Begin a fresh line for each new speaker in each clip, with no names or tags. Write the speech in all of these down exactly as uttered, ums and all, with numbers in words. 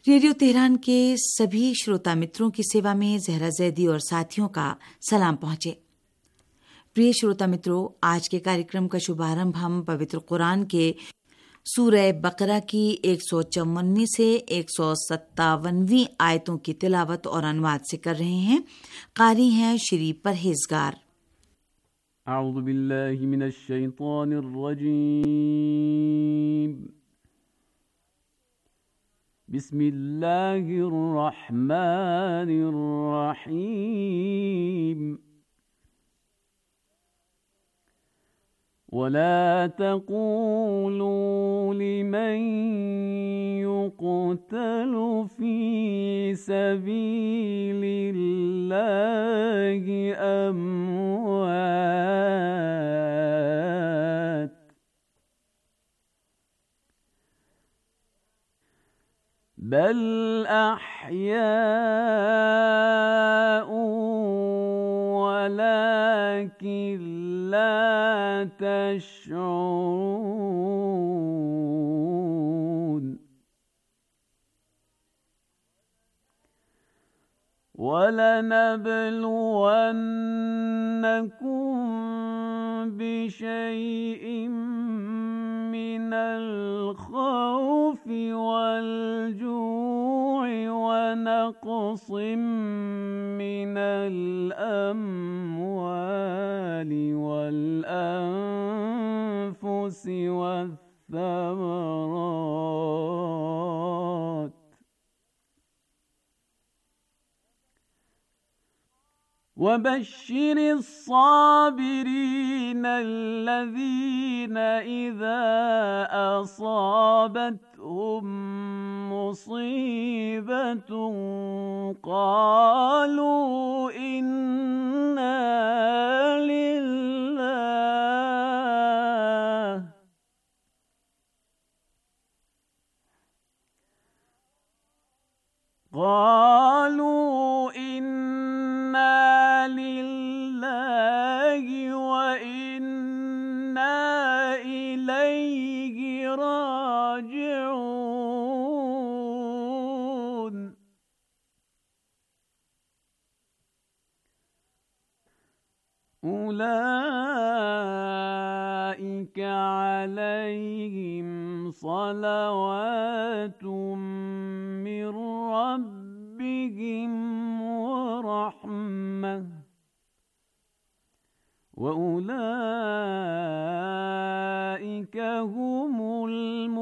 Radio Tehran के सभी श्रोता मित्रों की सेवा में जहरा जैदी और साथियों का सलाम पहुंचे। प्रिय श्रोता मित्रों, आज के कार्यक्रम का शुभारंभ हम पवित्र कुरान के सूरह बकरा की एक सौ चौवनवीं से एक सौ सत्तावनवीं आयतों की तिलावत और अनुवाद से कर रहे हैं। कारी हैं श्री परहेजगार।
अऊज़ु बिल्लाहि मिनश शैतानिर रजीम। बिस्मिल्लाहिर रहमानिर रहीम। वला तक़ूलू लिमन युक़तलु फ़ी सबीलिल्लाहि अम्वात बल अह्याउ वलाकिन ला तशऊरून। वलनबलुवन्नकुम बिशैइन मिनल खौफि वल्जू'i वनक़्सिम मिनल अम्वालि वल्अन्फुसि वत्थमरात वबश्शिरिस साबिरीन अल्लज़ीन इज़ा असाबतहुम मुसीबतुन क़ालू इन्ना लिल्लाह क़ालू उलाइक अलैहिम सलावातुम मिर रब्बिहिम व रहमह व उलाइक हुमुल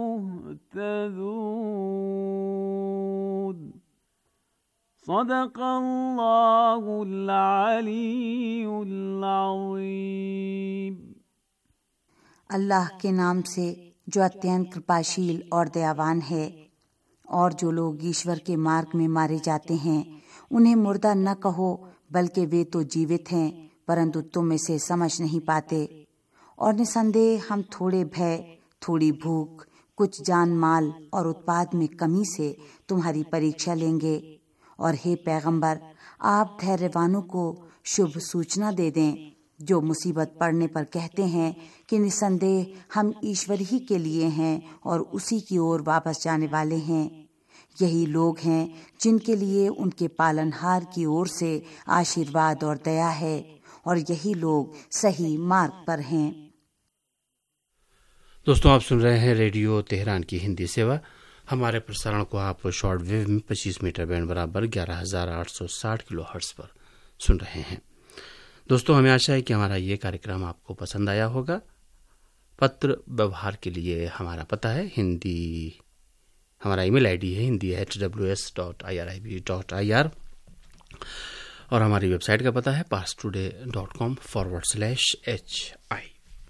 मुहतदून। सदक़ल्लाहुल अलीयुल अज़ीम।
अल्लाह के नाम से जो अत्यंत कृपाशील और दयावान है। और जो लोग ईश्वर के मार्ग में मारे जाते हैं उन्हें मुर्दा न कहो, बल्कि वे तो जीवित हैं, परंतु तुम इसे समझ नहीं पाते। और निसंदेह हम थोड़े भय, थोड़ी भूख, कुछ जान माल और उत्पाद में कमी से तुम्हारी परीक्षा लेंगे। और हे पैगंबर, आप धैर्यवानों को शुभ सूचना दे दें जो मुसीबत पड़ने पर कहते हैं कि निसंदेह हम ईश्वर ही के लिए हैं और उसी की ओर वापस जाने वाले हैं। यही लोग हैं जिनके लिए उनके पालनहार की ओर से आशीर्वाद और दया है, और यही लोग सही मार्ग पर हैं।
दोस्तों, आप सुन रहे हैं रेडियो तेहरान की हिंदी सेवा। हमारे प्रसारण को आप शॉर्ट वेव में पच्चीस मीटर बैंड बराबर ग्यारह हजार आठ सौ साठ किलो हर्ट्ज पर सुन रहे हैं। दोस्तों, हमें आशा है कि हमारा ये कार्यक्रम आपको पसंद आया होगा। पत्र व्यवहार के लिए हमारा पता है हिंदी, हमारा ईमेल आईडी है Hindi at W S dot I R I B dot I R, और हमारी वेबसाइट का पता है Pars today dot com forward slash H I.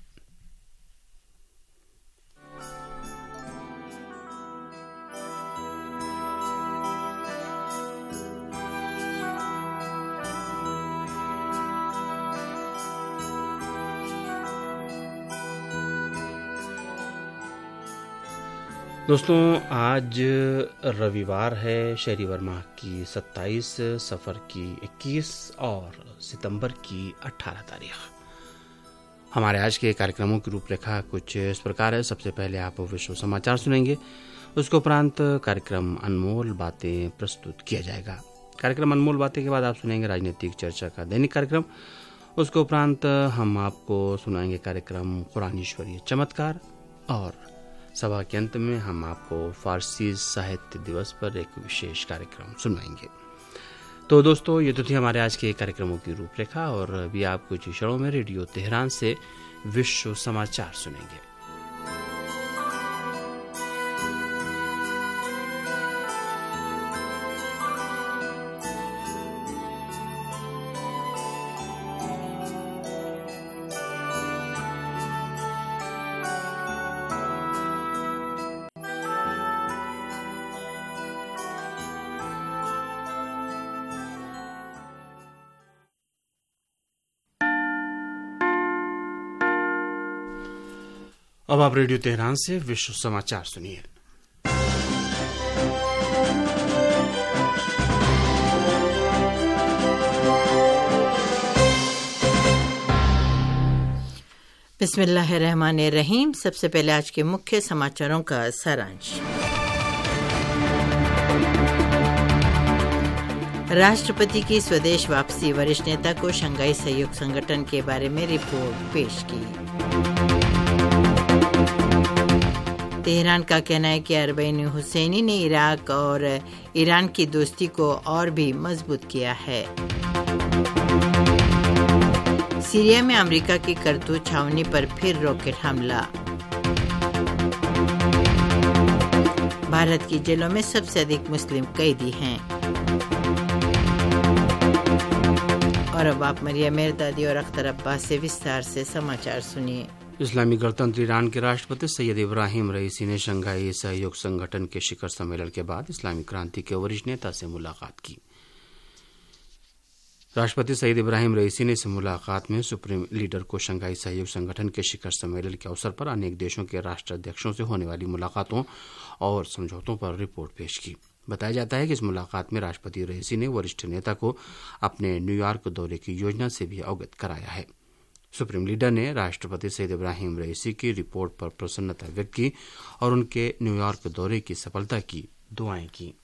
दोस्तों, आज रविवार है, शहरीवर माह की सत्ताईस, सफ़र की इक्कीस और सितंबर की अठारह तारीख। हमारे आज के कार्यक्रमों की रूपरेखा कुछ इस प्रकार है। सबसे पहले आप विश्व समाचार सुनेंगे, उसके उपरांत कार्यक्रम अनमोल बातें प्रस्तुत किया जाएगा। कार्यक्रम अनमोल बातें के बाद आप सुनेंगे राजनीतिक चर्चा का दैनिक कार्यक्रम। उसके उपरांत हम आपको सुनाएंगे कार्यक्रम कुरानीश्वरीय चमत्कार और सभा के अंत में हम आपको फारसी साहित्य दिवस पर एक विशेष कार्यक्रम सुनाएंगे। तो दोस्तों, ये तो थी हमारे आज के कार्यक्रमों की रूपरेखा और अभी आप कुछ क्षणों में रेडियो तेहरान से विश्व समाचार सुनेंगे। अब आप रेडियो तेहरान से विश्व समाचार सुनिए।
बिस्मिल्लाहिर्रहमानिर्रहीम। सबसे पहले आज के मुख्य समाचारों का सारांश। राष्ट्रपति की स्वदेश वापसी, वरिष्ठ नेता को शंघाई सहयोग संगठन के बारे में रिपोर्ट पेश की। तेहरान का कहना है कि अरबईन हुसैनी ने इराक और ईरान की दोस्ती को और भी मजबूत किया है। सीरिया में अमेरिका की करतूत छावनी पर फिर रॉकेट हमला। भारत की जेलों में सबसे अधिक मुस्लिम कैदी हैं। और अब आप मरियम मेहरदादी और अख्तर अब्बास से विस्तार से समाचार सुनिए।
इस्लामी गणतंत्र ईरान के राष्ट्रपति सैयद इब्राहिम रईसी ने शंघाई सहयोग संगठन के शिखर सम्मेलन के बाद इस्लामी क्रांति के वरिष्ठ नेता से मुलाकात की। राष्ट्रपति सईद इब्राहिम रईसी ने इस मुलाकात में सुप्रीम लीडर को शंघाई सहयोग संगठन के शिखर सम्मेलन के अवसर पर अनेक देशों के राष्ट्राध्यक्षों से होने वाली मुलाकातों और समझौतों पर रिपोर्ट पेश की। बताया जाता है कि इस मुलाकात में राष्ट्रपति रईसी ने वरिष्ठ नेता को अपने न्यूयॉर्क दौरे की योजना से भी अवगत कराया है। सुप्रीम लीडर ने राष्ट्रपति सईद इब्राहिम रईसी की रिपोर्ट पर प्रसन्नता व्यक्त की और उनके न्यूयॉर्क दौरे की सफलता की दुआएं की।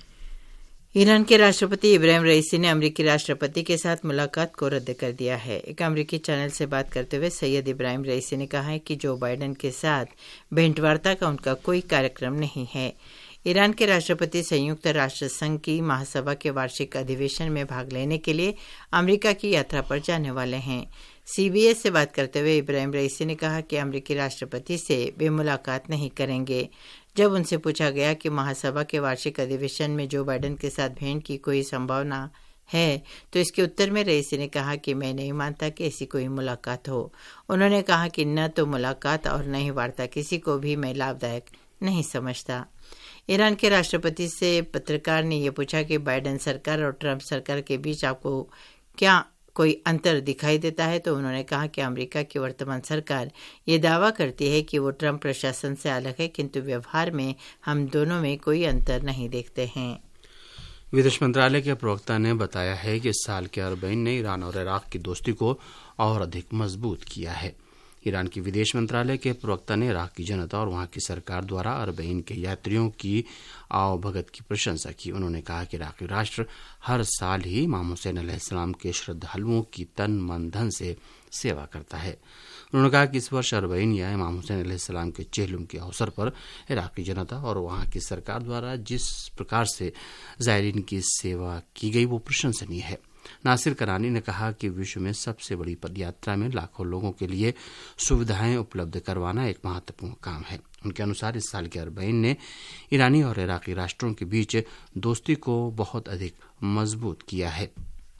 ईरान के राष्ट्रपति इब्राहिम रईसी ने अमेरिकी राष्ट्रपति के साथ मुलाकात को रद्द कर दिया है। एक अमेरिकी चैनल से बात करते हुए सैयद इब्राहिम रईसी ने कहा है कि जो बाइडेन के साथ भेंटवार्ता का उनका कोई कार्यक्रम नहीं है। ईरान के राष्ट्रपति संयुक्त राष्ट्र संघ की महासभा के वार्षिक अधिवेशन में भाग लेने के लिए अमेरिका की यात्रा पर जाने वाले हैं। सीबीएस से बात करते हुए इब्राहिम रईसी ने कहा कि अमेरिकी राष्ट्रपति से वे मुलाकात नहीं करेंगे। जब उनसे पूछा गया कि महासभा के वार्षिक अधिवेशन में जो बाइडेन के साथ भेंट की कोई संभावना है, तो इसके उत्तर में रईसी ने कहा कि मैं नहीं मानता कि ऐसी कोई मुलाकात हो। उन्होंने कहा कि न तो मुलाकात और न ही वार्ता किसी को भी मैं लाभदायक नहीं समझता। ईरान के राष्ट्रपति से पत्रकार ने यह पूछा कि बाइडेन सरकार और ट्रंप सरकार के बीच आपको क्या कोई अंतर दिखाई देता है, तो उन्होंने कहा कि अमेरिका की वर्तमान सरकार ये दावा करती है कि वो ट्रंप प्रशासन से अलग है, किंतु व्यवहार में हम दोनों में कोई अंतर नहीं देखते हैं।
विदेश मंत्रालय के प्रवक्ता ने बताया है कि इस साल के अरबईन ने ईरान और इराक की दोस्ती को और अधिक मजबूत किया है। ईरान की विदेश मंत्रालय के प्रवक्ता ने इराक की जनता और वहां की सरकार द्वारा अरबईन के यात्रियों की आवभगत की प्रशंसा की। उन्होंने कहा कि इराकी राष्ट्र हर साल ही इमाम हुसैन अलैहिस्सलाम के श्रद्धालुओं की तन मन धन से सेवा करता है। उन्होंने कहा कि इस वर्ष अरबईन या इमाम हुसैन अलैहिस्सलाम के चेहलुम के अवसर पर इराकी जनता और वहां की सरकार द्वारा जिस प्रकार से ज़ायरीन की सेवा की गई वो प्रशंसनीय है। नासिर करानी ने कहा कि विश्व में सबसे बड़ी पदयात्रा में लाखों लोगों के लिए सुविधाएं उपलब्ध करवाना एक महत्वपूर्ण काम है। उनके अनुसार इस साल के अरबईन ने ईरानी और इराकी राष्ट्रों के बीच दोस्ती को बहुत अधिक मजबूत किया है।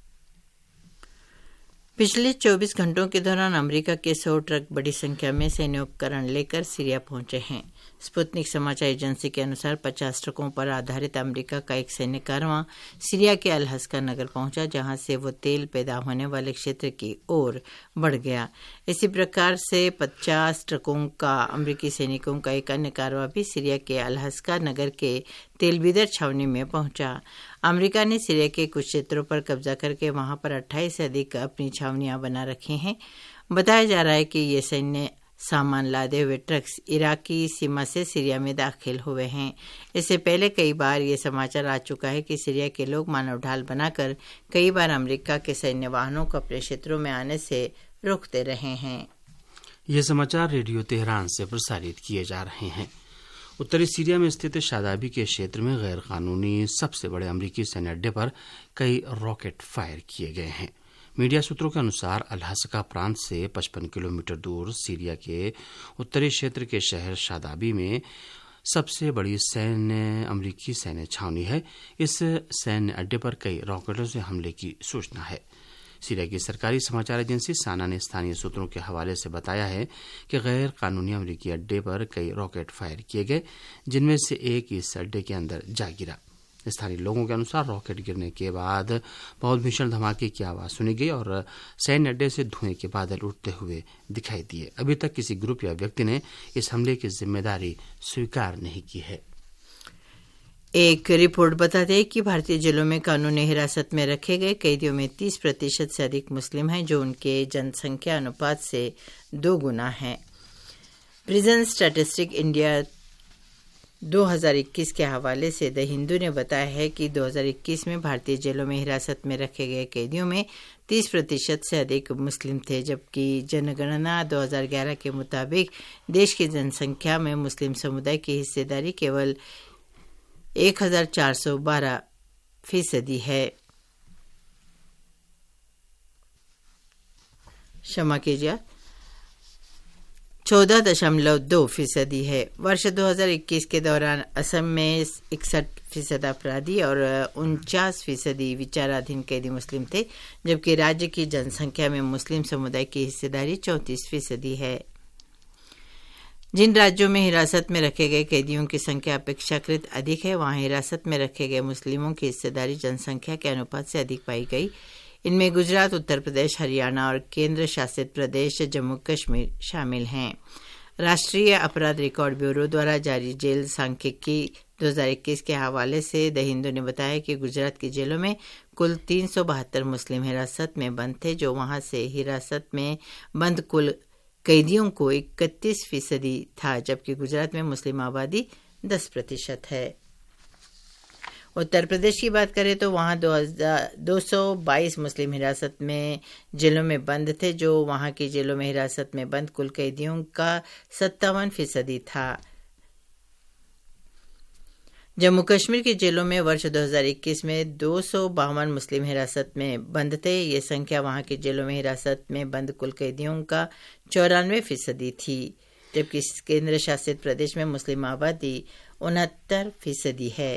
पिछले चौबीस घंटों के दौरान अमेरिका के सौ ट्रक बड़ी संख्या में सैन्य उपकरण लेकर सीरिया पहुंचे हैं। स्पुतनिक समाचार एजेंसी के अनुसार पचास ट्रकों पर आधारित अमेरिका का एक सैन्य कारवां सीरिया के अल हस्का नगर पहुंचा, जहां से वो तेल पैदा होने वाले क्षेत्र की ओर बढ़ गया। इसी प्रकार से पचास ट्रकों का अमेरिकी सैनिकों का एक अन्य कारवां भी सीरिया के अल हस्का नगर के तेलबीदर छावनी में पहुंचा। अमेरिका ने सीरिया के कुछ क्षेत्रों पर कब्जा करके वहां पर अट्ठाईस से अधिक अपनी छावनियां बना रखी हैं। बताया जा रहा है कि ये सैन्य सामान लादे हुए ट्रक्स इराक की सीमा से सीरिया में दाखिल हुए हैं। इससे पहले कई बार ये समाचार आ चुका है कि सीरिया के लोग मानव ढाल बनाकर कई बार अमेरिका के सैन्य वाहनों को अपने क्षेत्रों में आने से रोकते रहे हैं।
ये समाचार रेडियो तेहरान से प्रसारित किए जा रहे हैं। उत्तरी सीरिया में स्थित शादाबी के क्षेत्र में गैर कानूनी सबसे बड़े अमरीकी सैन्य अड्डे पर कई रॉकेट फायर किए गए हैं। मीडिया सूत्रों के अनुसार अल-हसका प्रांत से पचपन किलोमीटर दूर सीरिया के उत्तरी क्षेत्र के शहर शादाबी में सबसे बड़ी सैन्य अमरीकी सैन्य छावनी है। इस सैन्य अड्डे पर कई रॉकेटों से हमले की सूचना है। सीरिया की सरकारी समाचार एजेंसी साना ने स्थानीय सूत्रों के हवाले से बताया है कि गैर कानूनी अमरीकी अड्डे पर कई रॉकेट फायर किए गए, जिनमें से एक इस अड्डे के अंदर जा गिरा। स्थानीय लोगों के अनुसार रॉकेट गिरने के बाद बहुत भीषण धमाके की आवाज सुनी गई और सैन्य अड्डे से धुएं के बादल उठते हुए दिखाई दिए। अभी तक किसी ग्रुप या व्यक्ति ने इस हमले की जिम्मेदारी स्वीकार नहीं की है।
एक रिपोर्ट बताती है कि भारतीय जेलों में कानूनी हिरासत में रखे गए कैदियों में तीस प्रतिशत से अधिक मुस्लिम हैं, जो उनके जनसंख्या अनुपात से दो गुना है। प्रिजन स्टैटिस्टिक इंडिया दो हज़ार इक्कीस के हवाले से द हिंदू ने बताया है कि दो हज़ार इक्कीस में भारतीय जेलों में हिरासत में रखे गए कैदियों में तीस प्रतिशत से अधिक मुस्लिम थे, जबकि जनगणना दो हज़ार ग्यारह के मुताबिक देश की जनसंख्या में मुस्लिम समुदाय की हिस्सेदारी केवल एक हजार चार सौ बारह फीसदी है। क्षमा कीजिए, चौदह दशमलव दो फीसदी है। वर्ष दो हज़ार इक्कीस के दौरान असम में इकसठ फीसद अपराधी और उनचास फीसदी विचाराधीन कैदी मुस्लिम थे, जबकि राज्य की जनसंख्या में मुस्लिम समुदाय की हिस्सेदारी चौंतीस फीसदी है। जिन राज्यों में हिरासत में रखे गए कैदियों की संख्या अपेक्षाकृत अधिक है, वहां हिरासत में रखे गए मुस्लिमों की हिस्सेदारी जनसंख्या के अनुपात से अधिक पाई गई। इनमें गुजरात, उत्तर प्रदेश, हरियाणा और केंद्र शासित प्रदेश जम्मू कश्मीर शामिल हैं। राष्ट्रीय अपराध रिकॉर्ड ब्यूरो द्वारा जारी जेल सांख्यिकी दो हज़ार इक्कीस के हवाले से द हिंदू ने बताया कि गुजरात की जेलों में कुल तीन सौ बहत्तर मुस्लिम हिरासत में बंद थे, जो वहां से हिरासत में बंद कुल कैदियों को इकतीस फीसदी था, जबकि गुजरात में मुस्लिम आबादी दस प्रतिशत है। उत्तर प्रदेश की बात करें तो वहां दो सौ बाईस मुस्लिम हिरासत में जेलों में बंद थे, जो वहां की जेलों में हिरासत में बंद कुल कैदियों का सत्तावन फीसदी था। जम्मू कश्मीर की जेलों में वर्ष दो हज़ार इक्कीस में दो सौ बावन मुस्लिम हिरासत में बंद थे। ये संख्या वहां की जेलों में हिरासत में बंद कुल कैदियों का चौरानवे फीसदी थी, जबकि केंद्र शासित प्रदेश में मुस्लिम आबादी उनहत्तर फीसदी है।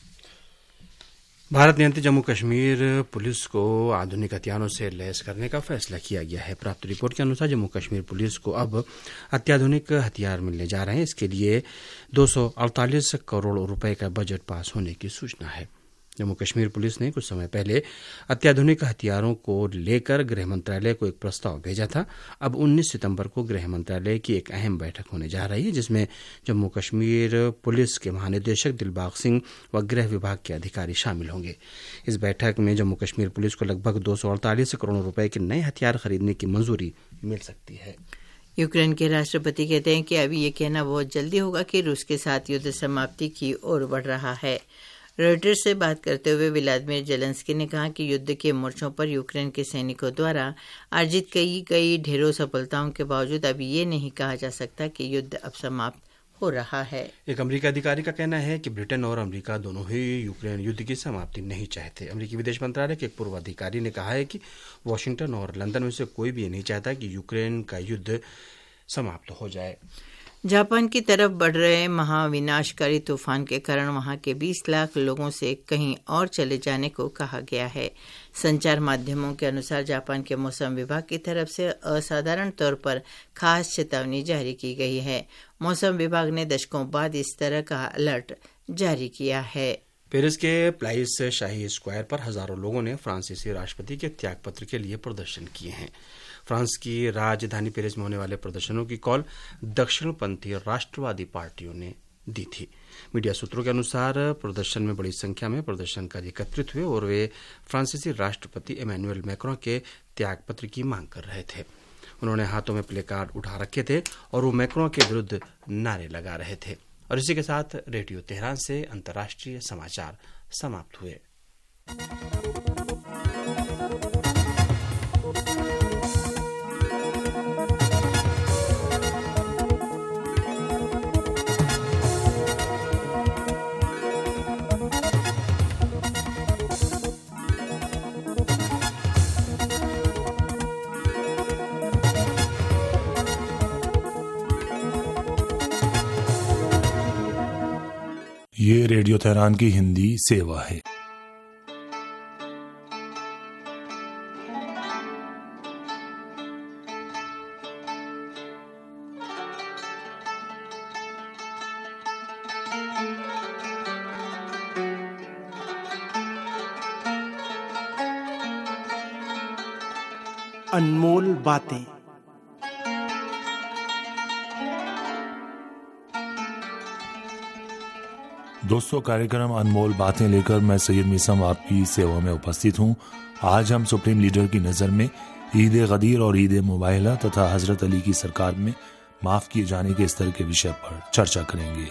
भारत नियंत्रित जम्मू कश्मीर पुलिस को आधुनिक हथियारों से लैस करने का फैसला किया गया है। प्राप्त रिपोर्ट के अनुसार जम्मू कश्मीर पुलिस को अब अत्याधुनिक हथियार मिलने जा रहे हैं। इसके लिए दो सौ अड़तालीस करोड़ रुपए का बजट पास होने की सूचना है। जम्मू कश्मीर पुलिस ने कुछ समय पहले अत्याधुनिक हथियारों को लेकर गृह मंत्रालय को एक प्रस्ताव भेजा था। अब उन्नीस सितंबर को गृह मंत्रालय की एक अहम बैठक होने जा रही है, जिसमें जम्मू कश्मीर पुलिस के महानिदेशक दिलबाग सिंह व गृह विभाग के अधिकारी शामिल होंगे। इस बैठक में जम्मू कश्मीर पुलिस को लगभग दो सौ अड़तालीस करोड़ रुपए के नए हथियार खरीदने की मंजूरी मिल सकती है।
यूक्रेन के राष्ट्रपति कहते हैं कि अभी ये कहना बहुत जल्दी होगा कि रूस के साथ युद्ध समाप्ति की ओर बढ़ रहा है। रॉयटर्स से बात करते हुए व्लादिमीर जेलेंस्की ने कहा कि युद्ध के मोर्चों पर यूक्रेन के सैनिकों द्वारा अर्जित कई कई ढेरों सफलताओं के बावजूद अभी ये नहीं कहा जा सकता कि युद्ध अब समाप्त हो रहा है।
एक अमेरिकी अधिकारी का कहना है कि ब्रिटेन और अमेरिका दोनों ही यूक्रेन युद्ध की समाप्ति नहीं चाहते। अमेरिकी विदेश मंत्रालय के एक पूर्व अधिकारी ने कहा है कि वॉशिंगटन और लंदन में से कोई भी ये नहीं चाहता कि यूक्रेन का युद्ध समाप्त हो जाए।
जापान की तरफ बढ़ रहे महाविनाशकारी तूफान के कारण वहां के बीस लाख लोगों से कहीं और चले जाने को कहा गया है। संचार माध्यमों के अनुसार जापान के मौसम विभाग की तरफ से असाधारण तौर पर खास चेतावनी जारी की गई है। मौसम विभाग ने दशकों बाद इस तरह का अलर्ट जारी किया है।
पेरिस के प्लाइस शाही स्क्वायर पर हजारों लोगों ने फ्रांसीसी राष्ट्रपति के त्यागपत्र के लिए प्रदर्शन किए हैं। फ्रांस की राजधानी पेरिस में होने वाले प्रदर्शनों की कॉल दक्षिणपंथी राष्ट्रवादी पार्टियों ने दी थी। मीडिया सूत्रों के अनुसार प्रदर्शन में बड़ी संख्या में प्रदर्शनकारी एकत्रित हुए और वे फ्रांसीसी राष्ट्रपति इमैनुअल मैक्रों के त्यागपत्र की मांग कर रहे थे। उन्होंने हाथों में प्ले कार्ड उठा रखे थे और वो मैक्रों के विरुद्ध नारे लगा रहे थे। और इसी के साथ रेडियो तेहरान से अंतर्राष्ट्रीय समाचार समाप्त हुए।
ये रेडियो तेहरान की हिंदी सेवा है।
अनमोल बातें।
दोस्तों, कार्यक्रम अनमोल बातें लेकर मैं सैयद मीसम आपकी सेवा में उपस्थित हूं। आज हम सुप्रीम लीडर की नज़र में ईद गदीर और ईद मुबाहिला तथा हजरत अली की सरकार में माफ किए जाने के स्तर के विषय पर चर्चा करेंगे।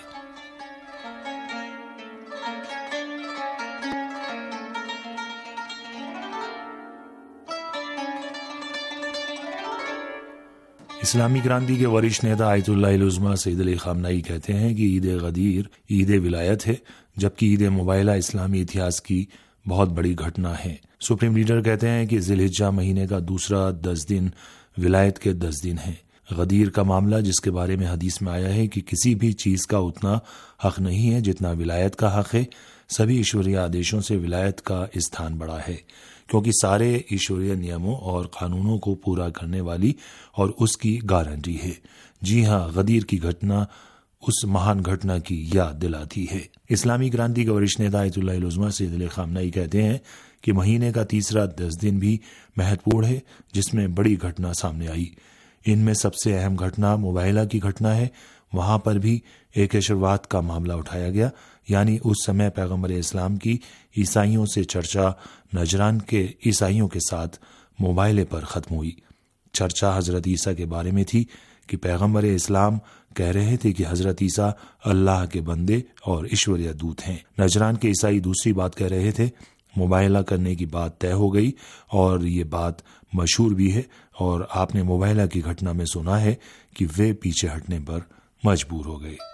इस्लामी क्रांति के वरिष्ठ नेता Ayatollah Uzma Syed Ali Khamenei कहते हैं कि ईद गदीर ईद विलायत है, जबकि ईद मुबाहिला इस्लामी इतिहास की बहुत बड़ी घटना है। सुप्रीम लीडर कहते हैं कि ज़िलहिज्जा महीने का दूसरा दस दिन विलायत के दस दिन है। गदीर का मामला, जिसके बारे में हदीस में आया है कि किसी भी चीज का उतना हक नहीं है जितना विलायत का हक है, सभी ईश्वरीय आदेशों से विलायत का स्थान बड़ा है, क्योंकि सारे ईश्वरीय नियमों और कानूनों को पूरा करने वाली और उसकी गारंटी है। जी हाँ, गदीर की घटना उस महान घटना की याद दिलाती है। इस्लामी क्रांति के वरिष्ठ नेता Ayatollah Uzma Syed Ali Khamenei कहते हैं कि महीने का तीसरा दस दिन भी महत्वपूर्ण है, जिसमें बड़ी घटना सामने आई। इनमें सबसे अहम घटना मुबाहिला की घटना है। वहां पर भी एक ऐशरवाद का मामला उठाया गया, यानी उस समय पैगम्बर इस्लाम की ईसाइयों से चर्चा नजरान के ईसाइयों के साथ मुबाहिले पर खत्म हुई। चर्चा हजरत ईसा के बारे में थी कि पैगम्बर इस्लाम कह रहे थे कि हजरत ईसा अल्लाह के बंदे और ईश्वरीय दूत हैं। नजरान के ईसाई दूसरी बात कह रहे थे। मुबाहिला करने की बात तय हो गई और ये बात मशहूर भी है, और आपने मुबाहिला की घटना में सुना है कि वे पीछे हटने पर मजबूर हो गए।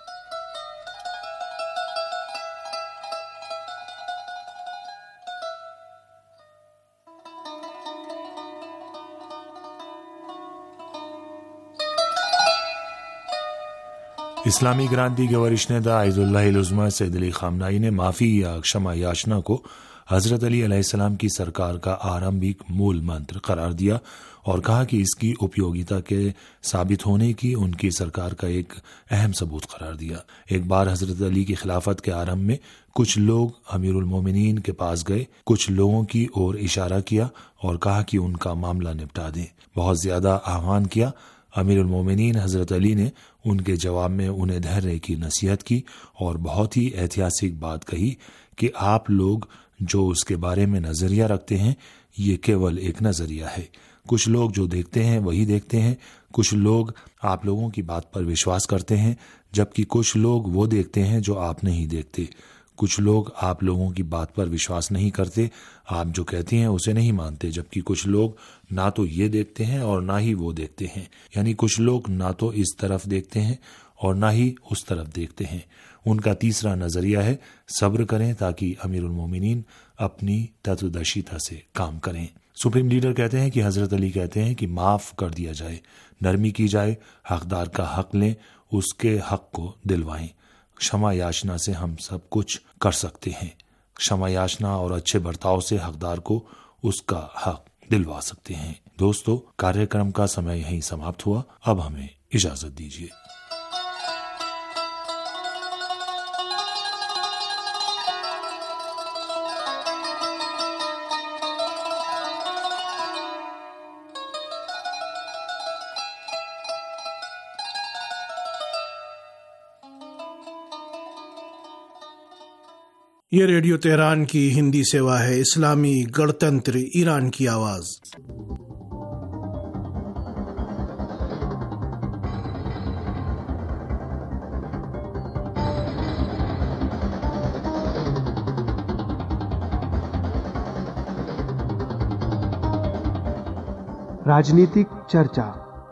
इस्लामी क्रांति के वरिष्ठ नेता Ayatollah Uzma Syed Ali Khamenei ने माफी या क्षमा याचना को हजरत अली अलैहिस्सलाम की सरकार का आरंभिक मूल मंत्र करार दिया और कहा कि इसकी उपयोगिता के साबित होने की उनकी सरकार का एक अहम सबूत करार दिया। एक बार हजरत अली की खिलाफत के आरंभ में कुछ लोग अमीरुल मोमिनीन के पास गए, कुछ लोगों की ओर इशारा किया और कहा कि उनका मामला निपटा दें। बहुत ज्यादा आह्वान किया। अमीरुल मोमिनीन हजरत अली ने उनके जवाब में उन्हें धैर्य की नसीहत की और बहुत ही ऐतिहासिक बात कही कि आप लोग जो उसके बारे में नजरिया रखते हैं, ये केवल एक नजरिया है। कुछ लोग जो देखते हैं वही देखते हैं। कुछ लोग आप लोगों की बात पर विश्वास करते हैं, जबकि कुछ लोग वो देखते हैं जो आप नहीं देखते। कुछ लोग आप लोगों की बात पर विश्वास नहीं करते, आप जो कहते हैं उसे नहीं मानते, जबकि कुछ लोग ना तो ये देखते हैं और ना ही वो देखते हैं। यानी कुछ लोग ना तो इस तरफ देखते हैं और ना ही उस तरफ देखते हैं। उनका तीसरा नजरिया है सब्र करें ताकि अमीरुल मोमिनीन अपनी तत्वदर्शिता से काम करें। सुप्रीम लीडर कहते हैं कि हजरत अली कहते हैं कि माफ कर दिया जाए, नरमी की जाए, हकदार का हक लें, उसके हक को दिलवाएं। क्षमा याचना से हम सब कुछ कर सकते हैं। क्षमा याचना और अच्छे बर्ताव से हकदार को उसका हक दिलवा सकते हैं। दोस्तों, कार्यक्रम का समय यहीं समाप्त हुआ। अब हमें इजाजत दीजिए।
ये रेडियो तेहरान की हिंदी सेवा है। इस्लामी गणतंत्र ईरान की आवाज़। राजनीतिक चर्चा।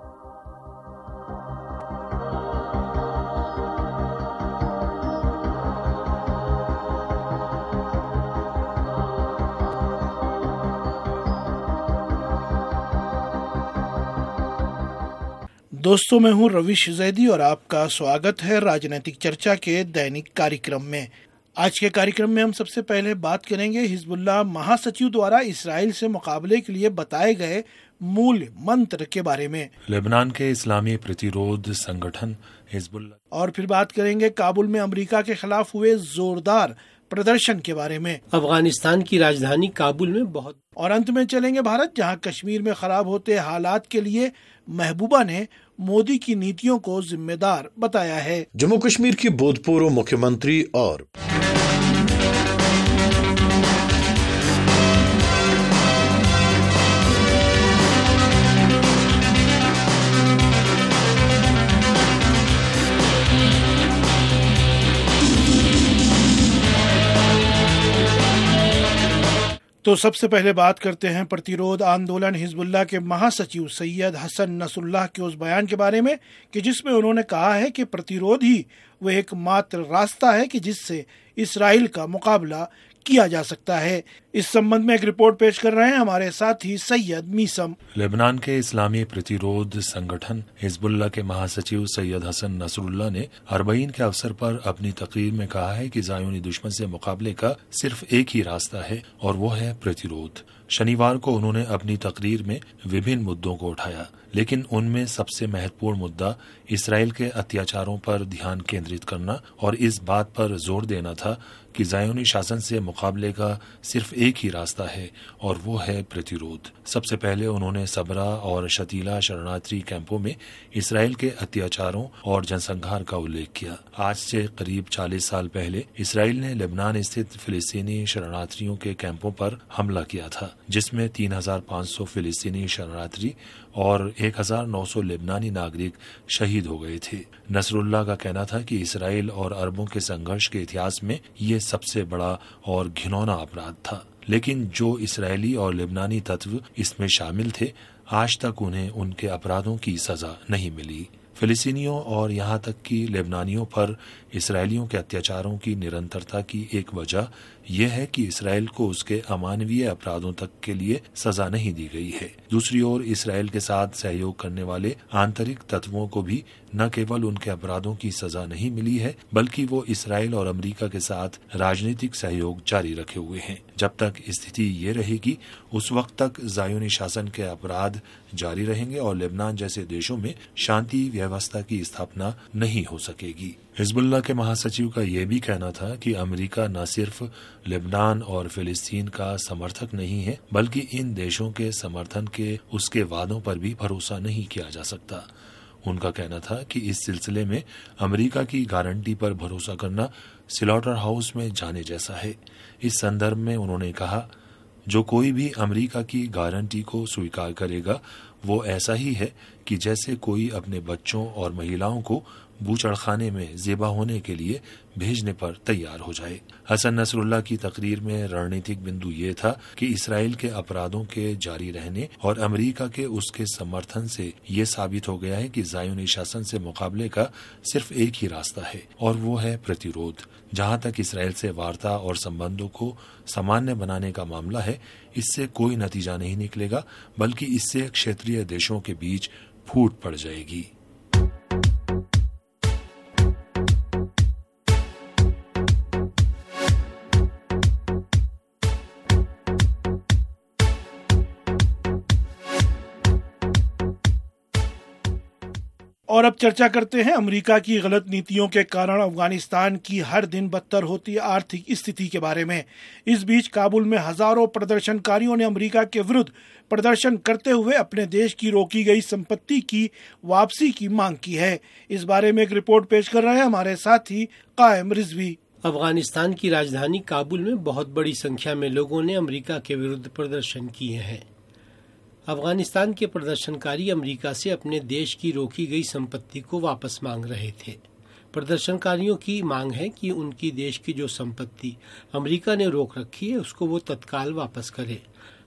दोस्तों, मैं हूं रविश जैदी और आपका स्वागत है राजनीतिक चर्चा के दैनिक कार्यक्रम में। आज के कार्यक्रम में हम सबसे पहले बात करेंगे हिजबुल्लाह महासचिव द्वारा इसराइल से मुकाबले के लिए बताए गए मूल मंत्र के बारे में,
लेबनान के इस्लामी प्रतिरोध संगठन हिजबुल्लाह,
और फिर बात करेंगे काबुल में अमेरिका के खिलाफ हुए जोरदार प्रदर्शन के बारे में,
अफगानिस्तान की राजधानी काबुल में बहुत,
और अंत में चलेंगे भारत, जहां कश्मीर में खराब होते हालात के लिए महबूबा ने मोदी की नीतियों को जिम्मेदार बताया है।
जम्मू कश्मीर की भूतपूर्व मुख्यमंत्री और
तो सबसे पहले बात करते हैं प्रतिरोध आंदोलन हिजबुल्लाह के महासचिव सैयद हसन नसरुल्लाह के उस बयान के बारे में कि जिसमें उन्होंने कहा है कि प्रतिरोध ही वह एकमात्र रास्ता है कि जिससे इसराइल का मुकाबला किया जा सकता है। इस संबंध में एक रिपोर्ट पेश कर रहे हैं हमारे साथी सैयद मीसम।
लेबनान के इस्लामी प्रतिरोध संगठन हिजबुल्लाह के महासचिव सैयद हसन नसरुल्लाह ने अरबईन के अवसर पर अपनी तकरीर में कहा है कि ज़ायोनी दुश्मन से मुकाबले का सिर्फ एक ही रास्ता है और वो है प्रतिरोध। शनिवार को उन्होंने अपनी तकरीर में विभिन्न मुद्दों को उठाया, लेकिन उनमें सबसे महत्वपूर्ण मुद्दा इसराइल के अत्याचारों पर ध्यान केंद्रित करना और इस बात पर जोर देना था कि ज़ायोनी शासन से मुकाबले का सिर्फ एक ही रास्ता है और वो है प्रतिरोध। सबसे पहले उन्होंने सबरा और शतीला शरणार्थी कैंपों में इसराइल के अत्याचारों और जनसंहार का उल्लेख किया। आज से करीब चालीस साल पहले इसराइल ने लेबनान स्थित फिलिस्तीनी शरणार्थियों के कैंपों पर हमला किया था, जिसमें तीन हजार पाँच सौ फिलिस्तीनी शरणार्थी और एक हजार नौ सौ लेबनानी नागरिक शहीद हो गए थे। नसरुल्लाह का कहना था कि इसराइल और अरबों के संघर्ष के इतिहास में ये सबसे बड़ा और घिनौना अपराध था, लेकिन जो इसराइली और लेबनानी तत्व इसमें शामिल थे, आज तक उन्हें उनके अपराधों की सजा नहीं मिली। फिलिस्तीनियों और यहाँ तक कि लेबनानियों पर इसराइलियों के अत्याचारों की निरंतरता की एक वजह यह है कि इसराइल को उसके अमानवीय अपराधों तक के लिए सजा नहीं दी गई है। दूसरी ओर इसराइल के साथ सहयोग करने वाले आंतरिक तत्वों को भी न केवल उनके अपराधों की सजा नहीं मिली है, बल्कि वो इसराइल और अमेरिका के साथ राजनीतिक सहयोग जारी रखे हुए हैं। जब तक स्थिति ये रहेगी, उस वक्त तक ज़ायोनी शासन के अपराध जारी रहेंगे और लेबनान जैसे देशों में शांति व्यवस्था की स्थापना नहीं हो सकेगी। हिजबुल्लाह के महासचिव का यह भी कहना था कि अमेरिका न सिर्फ लेबनान और फिलिस्तीन का समर्थक नहीं है, बल्कि इन देशों के समर्थन के उसके वादों पर भी भरोसा नहीं किया जा सकता। उनका कहना था कि इस सिलसिले में अमेरिका की गारंटी पर भरोसा करना स्लॉटर हाउस में जाने जैसा है। इस संदर्भ में उन्होंने कहा, जो कोई भी अमेरिका की गारंटी को स्वीकार करेगा वो ऐसा ही है कि जैसे कोई अपने बच्चों और महिलाओं को बूचड़खाने में ज़ेबा होने के लिए भेजने पर तैयार हो जाए। हसन नसरुल्लाह की तकरीर में रणनीतिक बिंदु ये था कि इसराइल के अपराधों के जारी रहने और अमेरिका के उसके समर्थन से ये साबित हो गया है कि ज़ायोनी शासन से मुकाबले का सिर्फ एक ही रास्ता है और वो है प्रतिरोध। जहाँ तक इसराइल से वार्ता और संबंधों को सामान्य बनाने का मामला है, इससे कोई नतीजा नहीं निकलेगा, बल्कि इससे क्षेत्रीय देशों के बीच फूट पड़ जाएगी।
और अब चर्चा करते हैं अमेरिका की गलत नीतियों के कारण अफगानिस्तान की हर दिन बदतर होती आर्थिक स्थिति के बारे में। इस बीच काबुल में हजारों प्रदर्शनकारियों ने अमेरिका के विरुद्ध प्रदर्शन करते हुए अपने देश की रोकी गई संपत्ति की वापसी की मांग की है। इस बारे में एक रिपोर्ट पेश कर रहे हैं हमारे साथी कायम रिजवी।
अफगानिस्तान की राजधानी काबुल में बहुत बड़ी संख्या में लोगों ने अमेरिका के विरुद्ध प्रदर्शन किए हैं। अफगानिस्तान के प्रदर्शनकारी अमेरिका से अपने देश की रोकी गई संपत्ति को वापस मांग रहे थे। प्रदर्शनकारियों की मांग है कि उनकी देश की जो संपत्ति अमेरिका ने रोक रखी है उसको वो तत्काल वापस करे।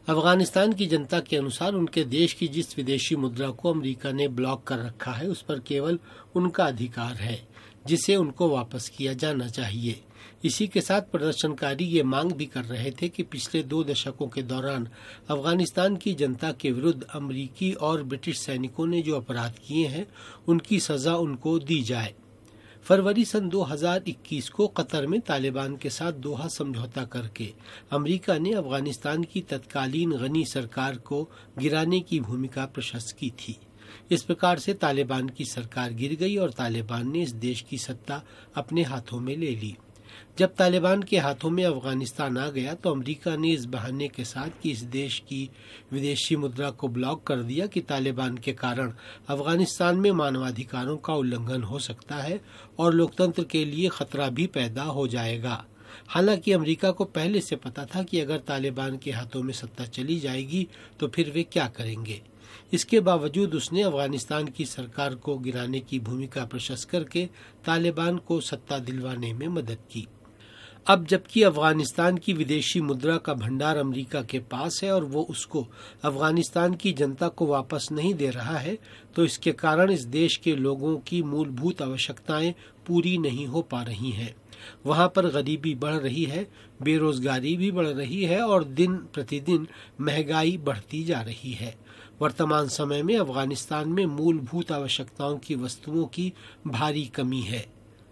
अफगानिस्तान की जनता के अनुसार उनके देश की जिस विदेशी मुद्रा को अमेरिका ने ब्लॉक कर रखा है उस पर केवल उनका अधिकार है, जिसे उनको वापस किया जाना चाहिए। इसी के साथ प्रदर्शनकारी ये मांग भी कर रहे थे कि पिछले दो दशकों के दौरान अफगानिस्तान की जनता के विरुद्ध अमेरिकी और ब्रिटिश सैनिकों ने जो अपराध किए हैं उनकी सजा उनको दी जाए। फरवरी सन दो हज़ार इक्कीस को कतर में तालिबान के साथ दोहा समझौता करके अमेरिका ने अफगानिस्तान की तत्कालीन गनी सरकार को गिराने की भूमिका प्रशस्त की थी। इस प्रकार से तालिबान की सरकार गिर गई और तालिबान ने इस देश की सत्ता अपने हाथों में ले ली। जब तालिबान के हाथों में अफगानिस्तान आ गया तो अमेरिका ने इस बहाने के साथ कि इस देश की विदेशी मुद्रा को ब्लॉक कर दिया कि तालिबान के कारण अफगानिस्तान में मानवाधिकारों का उल्लंघन हो सकता है और लोकतंत्र के लिए खतरा भी पैदा हो जाएगा। हालांकि अमेरिका को पहले से पता था कि अगर तालिबान के हाथों में सत्ता चली जाएगी तो फिर वे क्या करेंगे। इसके बावजूद उसने अफगानिस्तान की सरकार को गिराने की भूमिका प्रशस्त करके तालिबान को सत्ता दिलवाने में मदद की। अब जबकि अफगानिस्तान की विदेशी मुद्रा का भंडार अमेरिका के पास है और वो उसको अफगानिस्तान की जनता को वापस नहीं दे रहा है, तो इसके कारण इस देश के लोगों की मूलभूत आवश्यकताएं पूरी नहीं हो पा रही हैं। वहां पर गरीबी बढ़ रही है, बेरोजगारी भी बढ़ रही है और दिन प्रतिदिन महंगाई बढ़ती जा रही है। वर्तमान समय में अफगानिस्तान में मूलभूत आवश्यकताओं की वस्तुओं की भारी कमी है।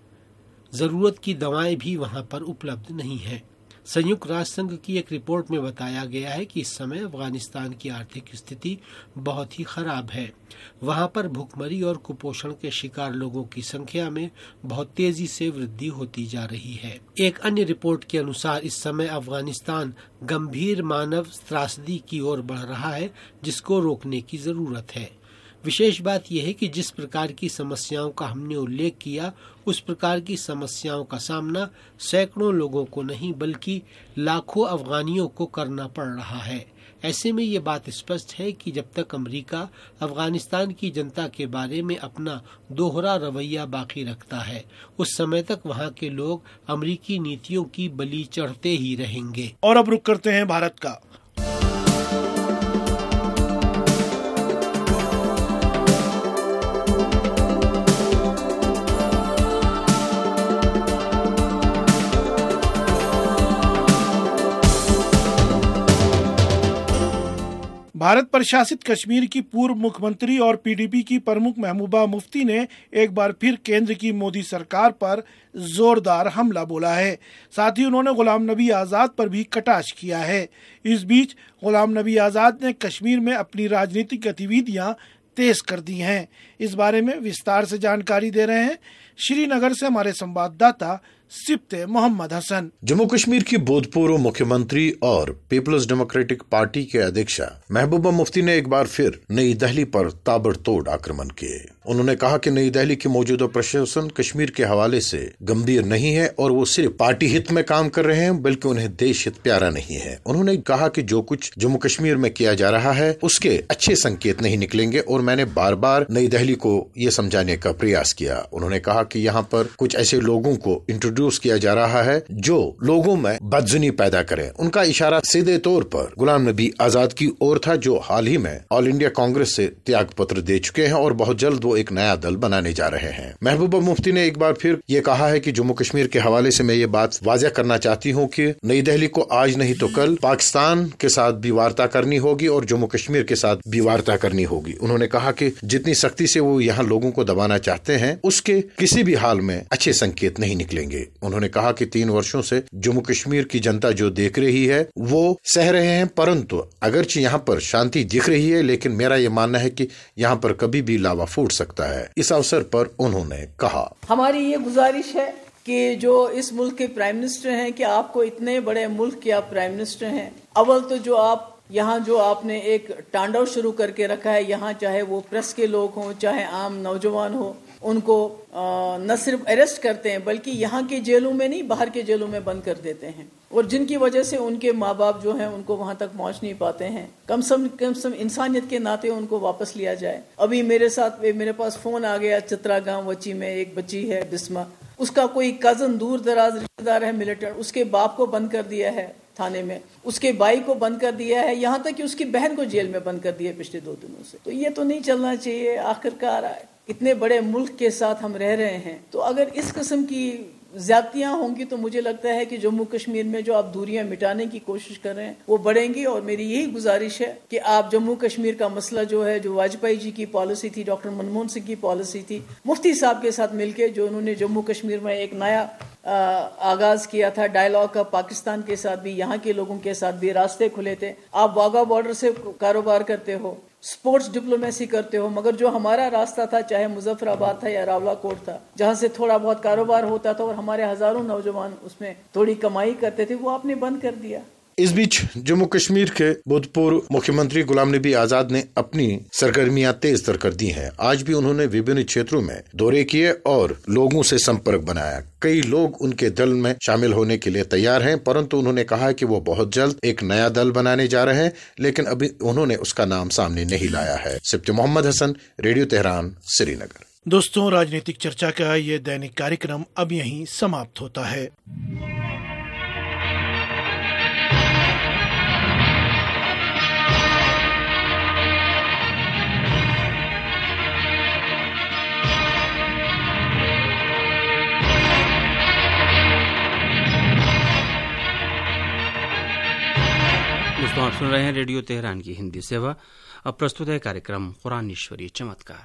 जरूरत की दवाएं भी वहां पर उपलब्ध नहीं है। संयुक्त राष्ट्र संघ की एक रिपोर्ट में बताया गया है कि इस समय अफगानिस्तान की आर्थिक स्थिति बहुत ही खराब है। वहां पर भूखमरी और कुपोषण के शिकार लोगों की संख्या में बहुत तेजी से वृद्धि होती जा रही है। एक अन्य रिपोर्ट के अनुसार इस समय अफगानिस्तान गंभीर मानव त्रासदी की ओर बढ़ रहा है, जिसको रोकने की जरूरत है। विशेष बात यह है कि जिस प्रकार की समस्याओं का हमने उल्लेख किया उस प्रकार की समस्याओं का सामना सैकड़ों लोगों को नहीं बल्कि लाखों अफगानियों को करना पड़ रहा है। ऐसे में ये बात स्पष्ट है कि जब तक अमेरिका अफगानिस्तान की जनता के बारे में अपना दोहरा रवैया बाकी रखता है, उस समय तक वहाँ के लोग अमेरिकी नीतियों की बलि चढ़ते ही रहेंगे।
और अब रुक करते हैं भारत का। भारत प्रशासित कश्मीर की पूर्व मुख्यमंत्री और पीडीपी की प्रमुख महबूबा मुफ्ती ने एक बार फिर केंद्र की मोदी सरकार पर जोरदार हमला बोला है। साथ ही उन्होंने गुलाम नबी आजाद पर भी कटाक्ष किया है। इस बीच गुलाम नबी आजाद ने कश्मीर में अपनी राजनीतिक गतिविधियां तेज कर दी हैं। इस बारे में विस्तार से जानकारी दे रहे हैं श्रीनगर से हमारे संवाददाता सिप्ते मोहम्मद हसन।
जम्मू कश्मीर की भूतपूर्व मुख्यमंत्री और पीपल्स डेमोक्रेटिक पार्टी के अध्यक्ष महबूबा मुफ्ती ने एक बार फिर नई दिल्ली पर ताबड़तोड़ आक्रमण किए। उन्होंने कहा कि नई दिल्ली की मौजूदा प्रशासन कश्मीर के हवाले से गंभीर नहीं है और वो सिर्फ पार्टी हित में काम कर रहे हैं, बल्कि उन्हें देश हित प्यारा नहीं है। उन्होंने कहा कि जो कुछ जम्मू कश्मीर में किया जा रहा है उसके अच्छे संकेत नहीं निकलेंगे और मैंने बार बार नई दिल्ली को ये समझाने का प्रयास किया। उन्होंने कहा कि यहाँ पर कुछ ऐसे लोगों को इंट्रोड्यूस किया जा रहा है जो लोगों में बदजुनी पैदा करे। उनका इशारा सीधे तौर पर गुलाम नबी आजाद की ओर था, जो हाल ही में ऑल इंडिया कांग्रेस से त्याग पत्र दे चुके हैं और बहुत जल्द वो एक नया दल बनाने जा रहे हैं। महबूबा मुफ्ती ने एक बार फिर ये कहा है कि जम्मू कश्मीर के हवाले से मैं ये बात वाज़ेह करना चाहती हूँ कि नई दिल्ली को आज नहीं तो कल पाकिस्तान के साथ भी वार्ता करनी होगी और जम्मू कश्मीर के साथ भी वार्ता करनी होगी। उन्होंने कहा कि जितनी सख्ती से वो यहाँ लोगों को दबाना चाहते हैं उसके किसी भी हाल में अच्छे संकेत नहीं निकलेंगे। उन्होंने कहा कि तीन वर्षों से जम्मू कश्मीर की जनता जो देख रही है वो सह रहे हैं, परंतु अगरचे यहाँ पर शांति दिख रही है, लेकिन मेरा ये मानना है कि यहाँ पर कभी भी लावा फूट सकता है। इस अवसर पर उन्होंने कहा,
हमारी ये गुजारिश है कि जो इस मुल्क के प्राइम मिनिस्टर हैं कि आपको इतने बड़े मुल्क के आप प्राइम मिनिस्टर हैं, अव्वल तो जो आप यहाँ जो आपने एक तांडव शुरू करके रखा है, यहाँ चाहे वो प्रेस के लोग हों चाहे आम नौजवान हो, उनको न सिर्फ अरेस्ट करते हैं बल्कि यहाँ के जेलों में नहीं बाहर के जेलों में बंद कर देते हैं और जिनकी वजह से उनके माँ बाप जो हैं उनको वहाँ तक पहुँच नहीं पाते हैं। कम से कम से इंसानियत के नाते उनको वापस लिया जाए। अभी मेरे साथ मेरे पास फोन आ गया, चित्रा गांव वची में एक बच्ची है बिस्मा, उसका कोई कजन दूर दराज रिश्तेदार है मिलिटेंट, उसके बाप को बंद कर दिया है थाने में, उसके भाई को बंद कर दिया है, यहाँ तक कि उसकी बहन को जेल में बंद कर दिया पिछले दो दिनों से। तो ये तो नहीं चलना चाहिए। आखिरकार इतने बड़े मुल्क के साथ हम रह रहे हैं, तो अगर इस किस्म की ज्यादतियां होंगी तो मुझे लगता है कि जम्मू कश्मीर में जो आप दूरियां मिटाने की कोशिश कर रहे हैं वो बढ़ेंगी। और मेरी यही गुजारिश है कि आप जम्मू कश्मीर का मसला जो है, जो वाजपेयी जी की पॉलिसी थी, डॉक्टर मनमोहन सिंह की पॉलिसी थी, मुफ्ती साहब के साथ मिलकर जो उन्होंने जम्मू कश्मीर में एक नया आ, आगाज किया था डायलॉग का, पाकिस्तान के साथ भी, यहाँ के लोगों के साथ भी रास्ते खुले थे। आप वाघा बॉर्डर से कारोबार करते हो, स्पोर्ट्स डिप्लोमेसी करते हो, मगर जो हमारा रास्ता था, चाहे मुजफ्फराबाद था या रावलाकोट था, जहां से थोड़ा बहुत कारोबार होता था और हमारे हजारों नौजवान उसमें थोड़ी कमाई करते थे, वो आपने बंद कर दिया।
इस बीच जम्मू कश्मीर के भूतपूर्व मुख्यमंत्री गुलाम नबी आजाद ने अपनी सरगर्मियां तेज तर कर दी हैं। आज भी उन्होंने विभिन्न क्षेत्रों में दौरे किए और लोगों से संपर्क बनाया। कई लोग उनके दल में शामिल होने के लिए तैयार हैं, परंतु उन्होंने कहा कि वो बहुत जल्द एक नया दल बनाने जा रहे हैं, लेकिन अभी उन्होंने उसका नाम सामने नहीं लाया है। Sibti Mohammad Hasan, radio Tehran, Srinagar.
दोस्तों, राजनीतिक चर्चा का ये दैनिक कार्यक्रम अब यहीं समाप्त होता है।
दोस्तों, आप सुन रहे हैं रेडियो तेहरान की हिंदी सेवा। अब प्रस्तुत है कार्यक्रम कुरान ईश्वरीय चमत्कार।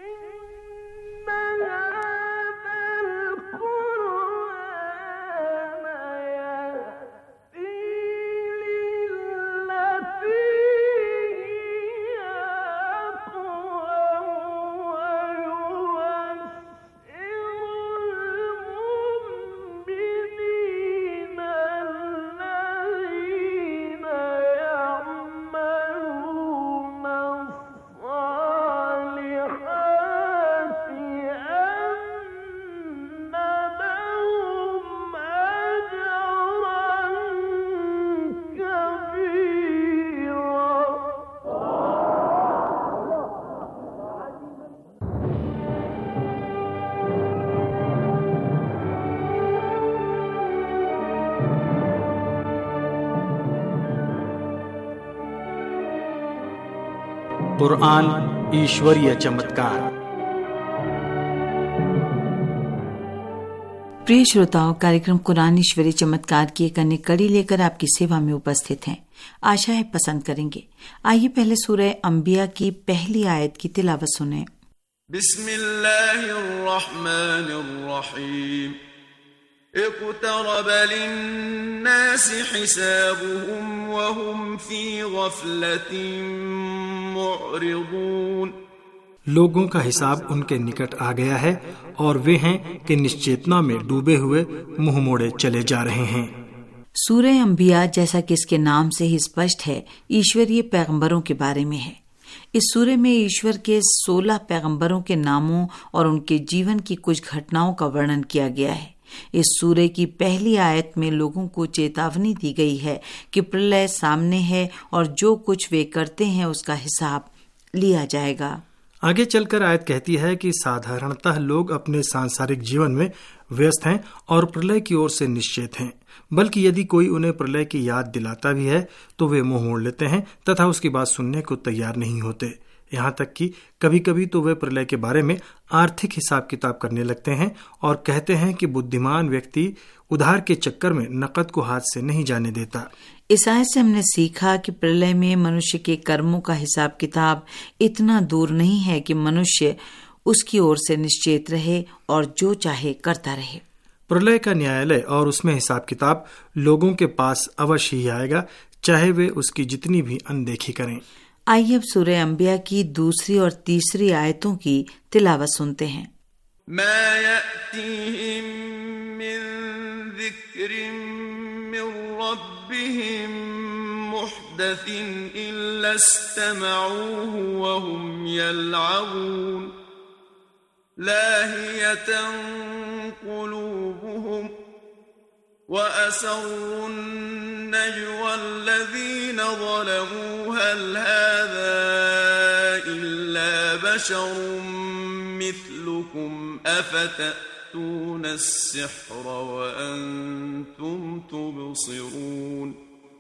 कुरान ईश्वरीय चमत्कार।
प्रिय श्रोताओं, कार्यक्रम कुरान ईश्वरीय चमत्कार की एक अन्य कड़ी लेकर आपकी सेवा में उपस्थित हैं। आशा है पसंद करेंगे। आइए पहले सूरह अंबिया की पहली आयत की तिलावत सुनें।
बिस्मिल्लाहिर्रहमानिर्रहीम। इक़्तरब लिन्नासि हिसाबुहुम वहुम फी गफ़लतिन मुअरिदून।
लोगों का हिसाब उनके निकट आ गया है और वे हैं कि निश्चेतना में डूबे हुए मुंह मोड़े चले जा रहे हैं।
सूरह अंबिया, जैसा कि इसके नाम से ही स्पष्ट है, ईश्वरीय पैगंबरों के बारे में है। इस सूरह में ईश्वर के सोलह पैगंबरों के नामों और उनके जीवन की कुछ घटनाओं का वर्णन किया गया है। इस सूरह की पहली आयत में लोगों को चेतावनी दी गई है कि प्रलय सामने है और जो कुछ वे करते हैं उसका हिसाब लिया जाएगा।
आगे चलकर आयत कहती है कि साधारणतः लोग अपने सांसारिक जीवन में व्यस्त हैं और प्रलय की ओर से निश्चेत हैं, बल्कि यदि कोई उन्हें प्रलय की याद दिलाता भी है तो वे मुंह मोड़ लेते हैं तथा उसकी बात सुनने को तैयार नहीं होते। यहाँ तक कि कभी कभी तो वे प्रलय के बारे में आर्थिक हिसाब किताब करने लगते हैं और कहते हैं कि बुद्धिमान व्यक्ति उधार के चक्कर में नकद को हाथ से नहीं जाने देता।
इस आयत से हमने सीखा कि प्रलय में मनुष्य के कर्मों का हिसाब किताब इतना दूर नहीं है कि मनुष्य उसकी ओर से निश्चेत रहे और जो चाहे करता रहे।
प्रलय का न्यायालय और उसमें हिसाब किताब लोगों के पास अवश्य ही आएगा, चाहे वे उसकी जितनी भी अनदेखी करें।
आइए अब सूरह अंबिया की दूसरी और तीसरी आयतों की तिलावत सुनते हैं।
मा यअतीहिम मिन ज़िक्रिन मिन रब्बिहिम मुहदसिन इल्ला इस्तमऊहु व हुम यलअबून लाहियतन क़ुलूबुहुम وأسروا النجوى الذين ظلموا هل هذا إلا بشر مثلكم أفتأتون السحر وأنتم تبصرون।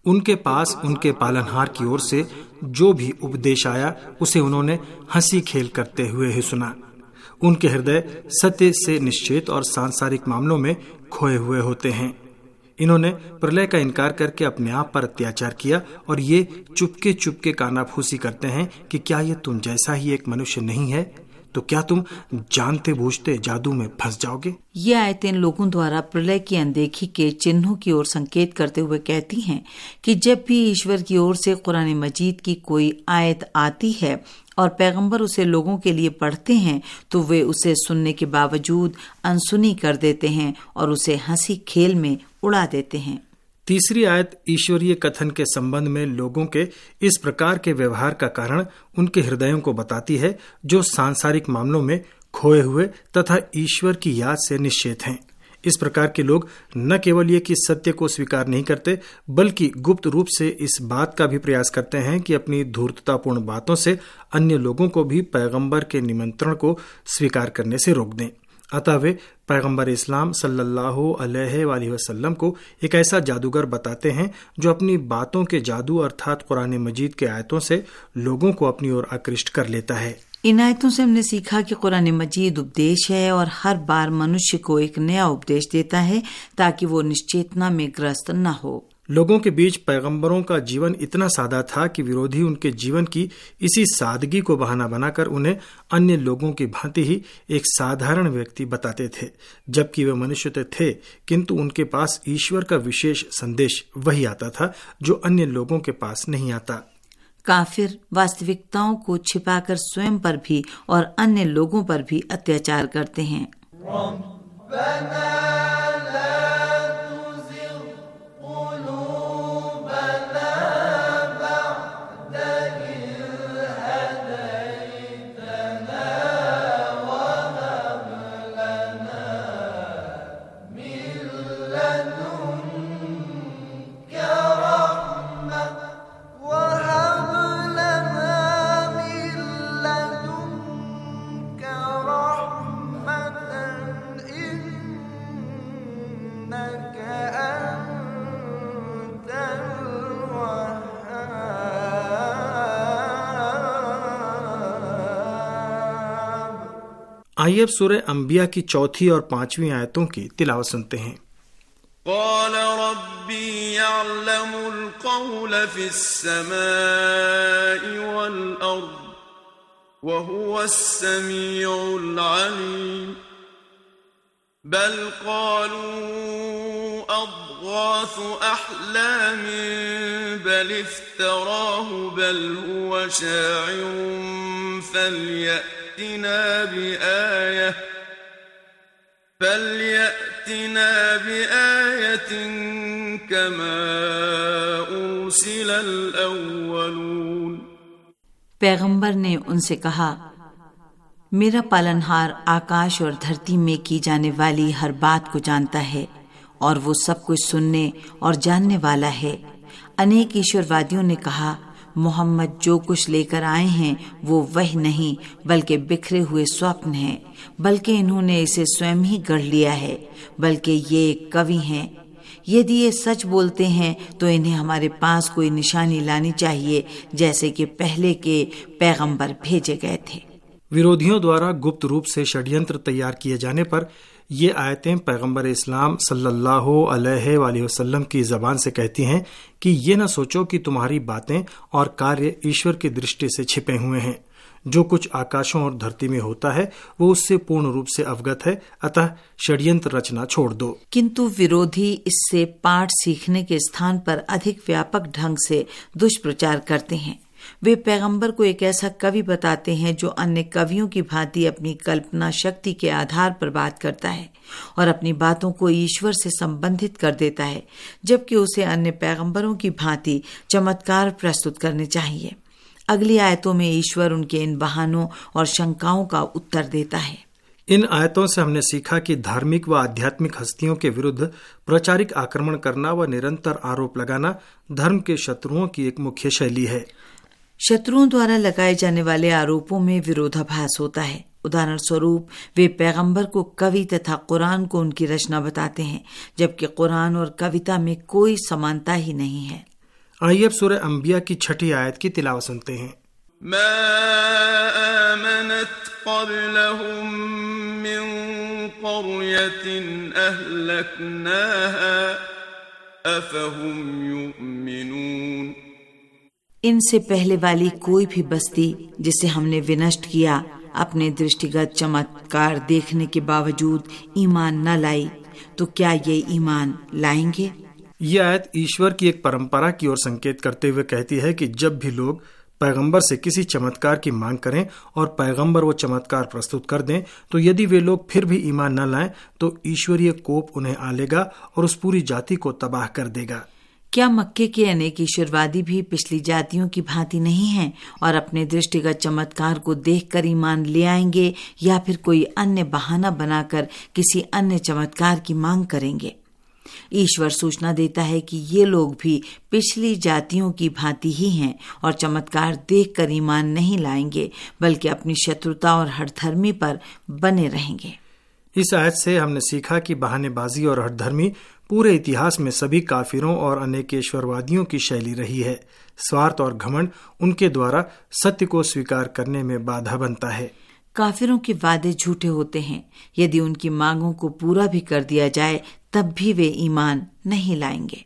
उनके पास उनके पालनहार की ओर से जो भी उपदेश आया उसे उन्होंने हंसी खेल करते हुए ही सुना। उनके हृदय सत्य से निश्चित और सांसारिक मामलों में खोए हुए होते हैं। इन्होंने प्रलय का इनकार करके अपने आप पर अत्याचार किया और ये चुपके चुपके कानाफूसी करते हैं कि क्या ये तुम जैसा ही एक मनुष्य नहीं है, तो क्या तुम जानते बूझते जादू में फंस जाओगे।
ये आयतें लोगों द्वारा प्रलय की अनदेखी के चिन्हों की ओर संकेत करते हुए कहती हैं कि जब भी ईश्वर की ओर से कुरान मजीद की कोई आयत आती है और पैगंबर उसे लोगों के लिए पढ़ते हैं तो वे उसे सुनने के बावजूद अनसुनी कर देते हैं और उसे हंसी खेल में उड़ा देते हैं।
तीसरी आयत ईश्वरीय कथन के संबंध में लोगों के इस प्रकार के व्यवहार का कारण उनके हृदयों को बताती है, जो सांसारिक मामलों में खोए हुए तथा ईश्वर की याद से निश्चित हैं। इस प्रकार के लोग न केवल ये कि सत्य को स्वीकार नहीं करते, बल्कि गुप्त रूप से इस बात का भी प्रयास करते हैं कि अपनी धूर्ततापूर्ण बातों से अन्य लोगों को भी पैगंबर के निमंत्रण को स्वीकार करने से रोक दें। अतः वे पैगंबर इस्लाम सल्लल्लाहु अलैहि वसल्लम को एक ऐसा जादूगर बताते हैं जो अपनी बातों के जादू अर्थात कुरान मजीद के आयतों से लोगों को अपनी ओर आकृष्ट कर लेता है।
इन आयतों से हमने सीखा कि कुरान मजीद उपदेश है और हर बार मनुष्य को एक नया उपदेश देता है ताकि वो निश्चेतना में ग्रस्त न हो।
लोगों के बीच पैगंबरों का जीवन इतना सादा था कि विरोधी उनके जीवन की इसी सादगी को बहाना बनाकर उन्हें अन्य लोगों की भांति ही एक साधारण व्यक्ति बताते थे, जबकि वे मनुष्य तो थे किंतु उनके पास ईश्वर का विशेष संदेश वही आता था जो अन्य लोगों के पास नहीं आता।
काफिर वास्तविकताओं को छिपाकर स्वयं पर भी और अन्य लोगों पर भी अत्याचार करते हैं।
आइए अब सूरह अंबिया की चौथी और पांचवी आयतों की तिलावत सुनते हैं।
क़ाल रब्बी यअलमुल क़ौल फिस्समाइ वल अर्द व हुवस समीउल अलीम बल क़ालू अज़गाथ अहलाम बल इफ्तराहु बल हुव शाइरुन फलयअतिना बिआयह फलयअतिना बिआयतिन कमा उरसिलल अव्वलून।
पैगंबर ने उनसे कहा, मेरा पालनहार आकाश और धरती में की जाने वाली हर बात को जानता है और वो सब कुछ सुनने और जानने वाला है। अनेक ईश्वरवादियों ने कहा, मोहम्मद जो कुछ लेकर आए हैं वो वही नहीं बल्कि बिखरे हुए स्वप्न हैं, बल्कि इन्होंने इसे स्वयं ही गढ़ लिया है, बल्कि ये एक कवि हैं। यदि ये सच बोलते हैं तो इन्हें हमारे पास कोई निशानी लानी चाहिए जैसे कि पहले के पैगंबर भेजे गए थे।
विरोधियों द्वारा गुप्त रूप से षड्यंत्र तैयार किए जाने पर ये आयतें पैगंबर इस्लाम सल्लल्लाहु अलैहि वसल्लम की जबान से कहती हैं कि ये न सोचो कि तुम्हारी बातें और कार्य ईश्वर की दृष्टि से छिपे हुए हैं। जो कुछ आकाशों और धरती में होता है वो उससे पूर्ण रूप से अवगत है, अतः षड्यंत्र रचना छोड़ दो।
किंतु विरोधी इससे पाठ सीखने के स्थान पर अधिक व्यापक ढंग से दुष्प्रचार करते हैं। वे पैगंबर को एक ऐसा कवि बताते हैं जो अन्य कवियों की भांति अपनी कल्पना शक्ति के आधार पर बात करता है और अपनी बातों को ईश्वर से संबंधित कर देता है, जबकि उसे अन्य पैगंबरों की भांति चमत्कार प्रस्तुत करने चाहिए। अगली आयतों में ईश्वर उनके इन बहानों और शंकाओं का उत्तर देता है।
इन आयतों से हमने सीखा कि धार्मिक व आध्यात्मिक हस्तियों के विरुद्ध प्रचारिक आक्रमण करना व निरंतर आरोप लगाना धर्म के शत्रुओं की एक मुख्य शैली है।
शत्रुओं द्वारा लगाए जाने वाले आरोपों में विरोधाभास होता है। उदाहरण स्वरूप वे पैगंबर को कवि तथा कुरान को उनकी रचना बताते हैं, जबकि कुरान और कविता में कोई समानता ही नहीं है।
आइए अब सूरह अंबिया की छठी आयत की तिलावत सुनते हैं।
मा आमनत क़ब्लहुम मिन क़र्यतिन अहलकनाहा अफ़हुम युमिनून।
इनसे पहले वाली कोई भी बस्ती जिसे हमने विनष्ट किया अपने दृष्टिगत चमत्कार देखने के बावजूद ईमान न लाई, तो क्या ये ईमान लाएंगे?
यह आयत ईश्वर की एक परंपरा की ओर संकेत करते हुए कहती है कि जब भी लोग पैगंबर से किसी चमत्कार की मांग करें और पैगंबर वो चमत्कार प्रस्तुत कर दें, तो यदि वे लोग फिर भी ईमान न लाएं तो ईश्वरीय कोप उन्हें आ लेगा और उस पूरी जाति को तबाह कर देगा।
क्या मक्के के अनेक ईश्वरवादी भी पिछली जातियों की भांति नहीं हैं और अपने दृष्टिगत चमत्कार को देखकर ईमान ले आएंगे, या फिर कोई अन्य बहाना बनाकर किसी अन्य चमत्कार की मांग करेंगे? ईश्वर सूचना देता है कि ये लोग भी पिछली जातियों की भांति ही हैं और चमत्कार देखकर ईमान नहीं लाएंगे, बल्कि अपनी शत्रुता और हठधर्मी पर बने रहेंगे।
इस आयत से हमने सीखा कि बहानेबाजी और हठधर्मी पूरे इतिहास में सभी काफिरों और अनेकेश्वरवादियों की शैली रही है। स्वार्थ और घमंड उनके द्वारा सत्य को स्वीकार करने में बाधा बनता है।
काफिरों के वादे झूठे होते हैं। यदि उनकी मांगों को पूरा भी कर दिया जाए तब भी वे ईमान नहीं लाएंगे।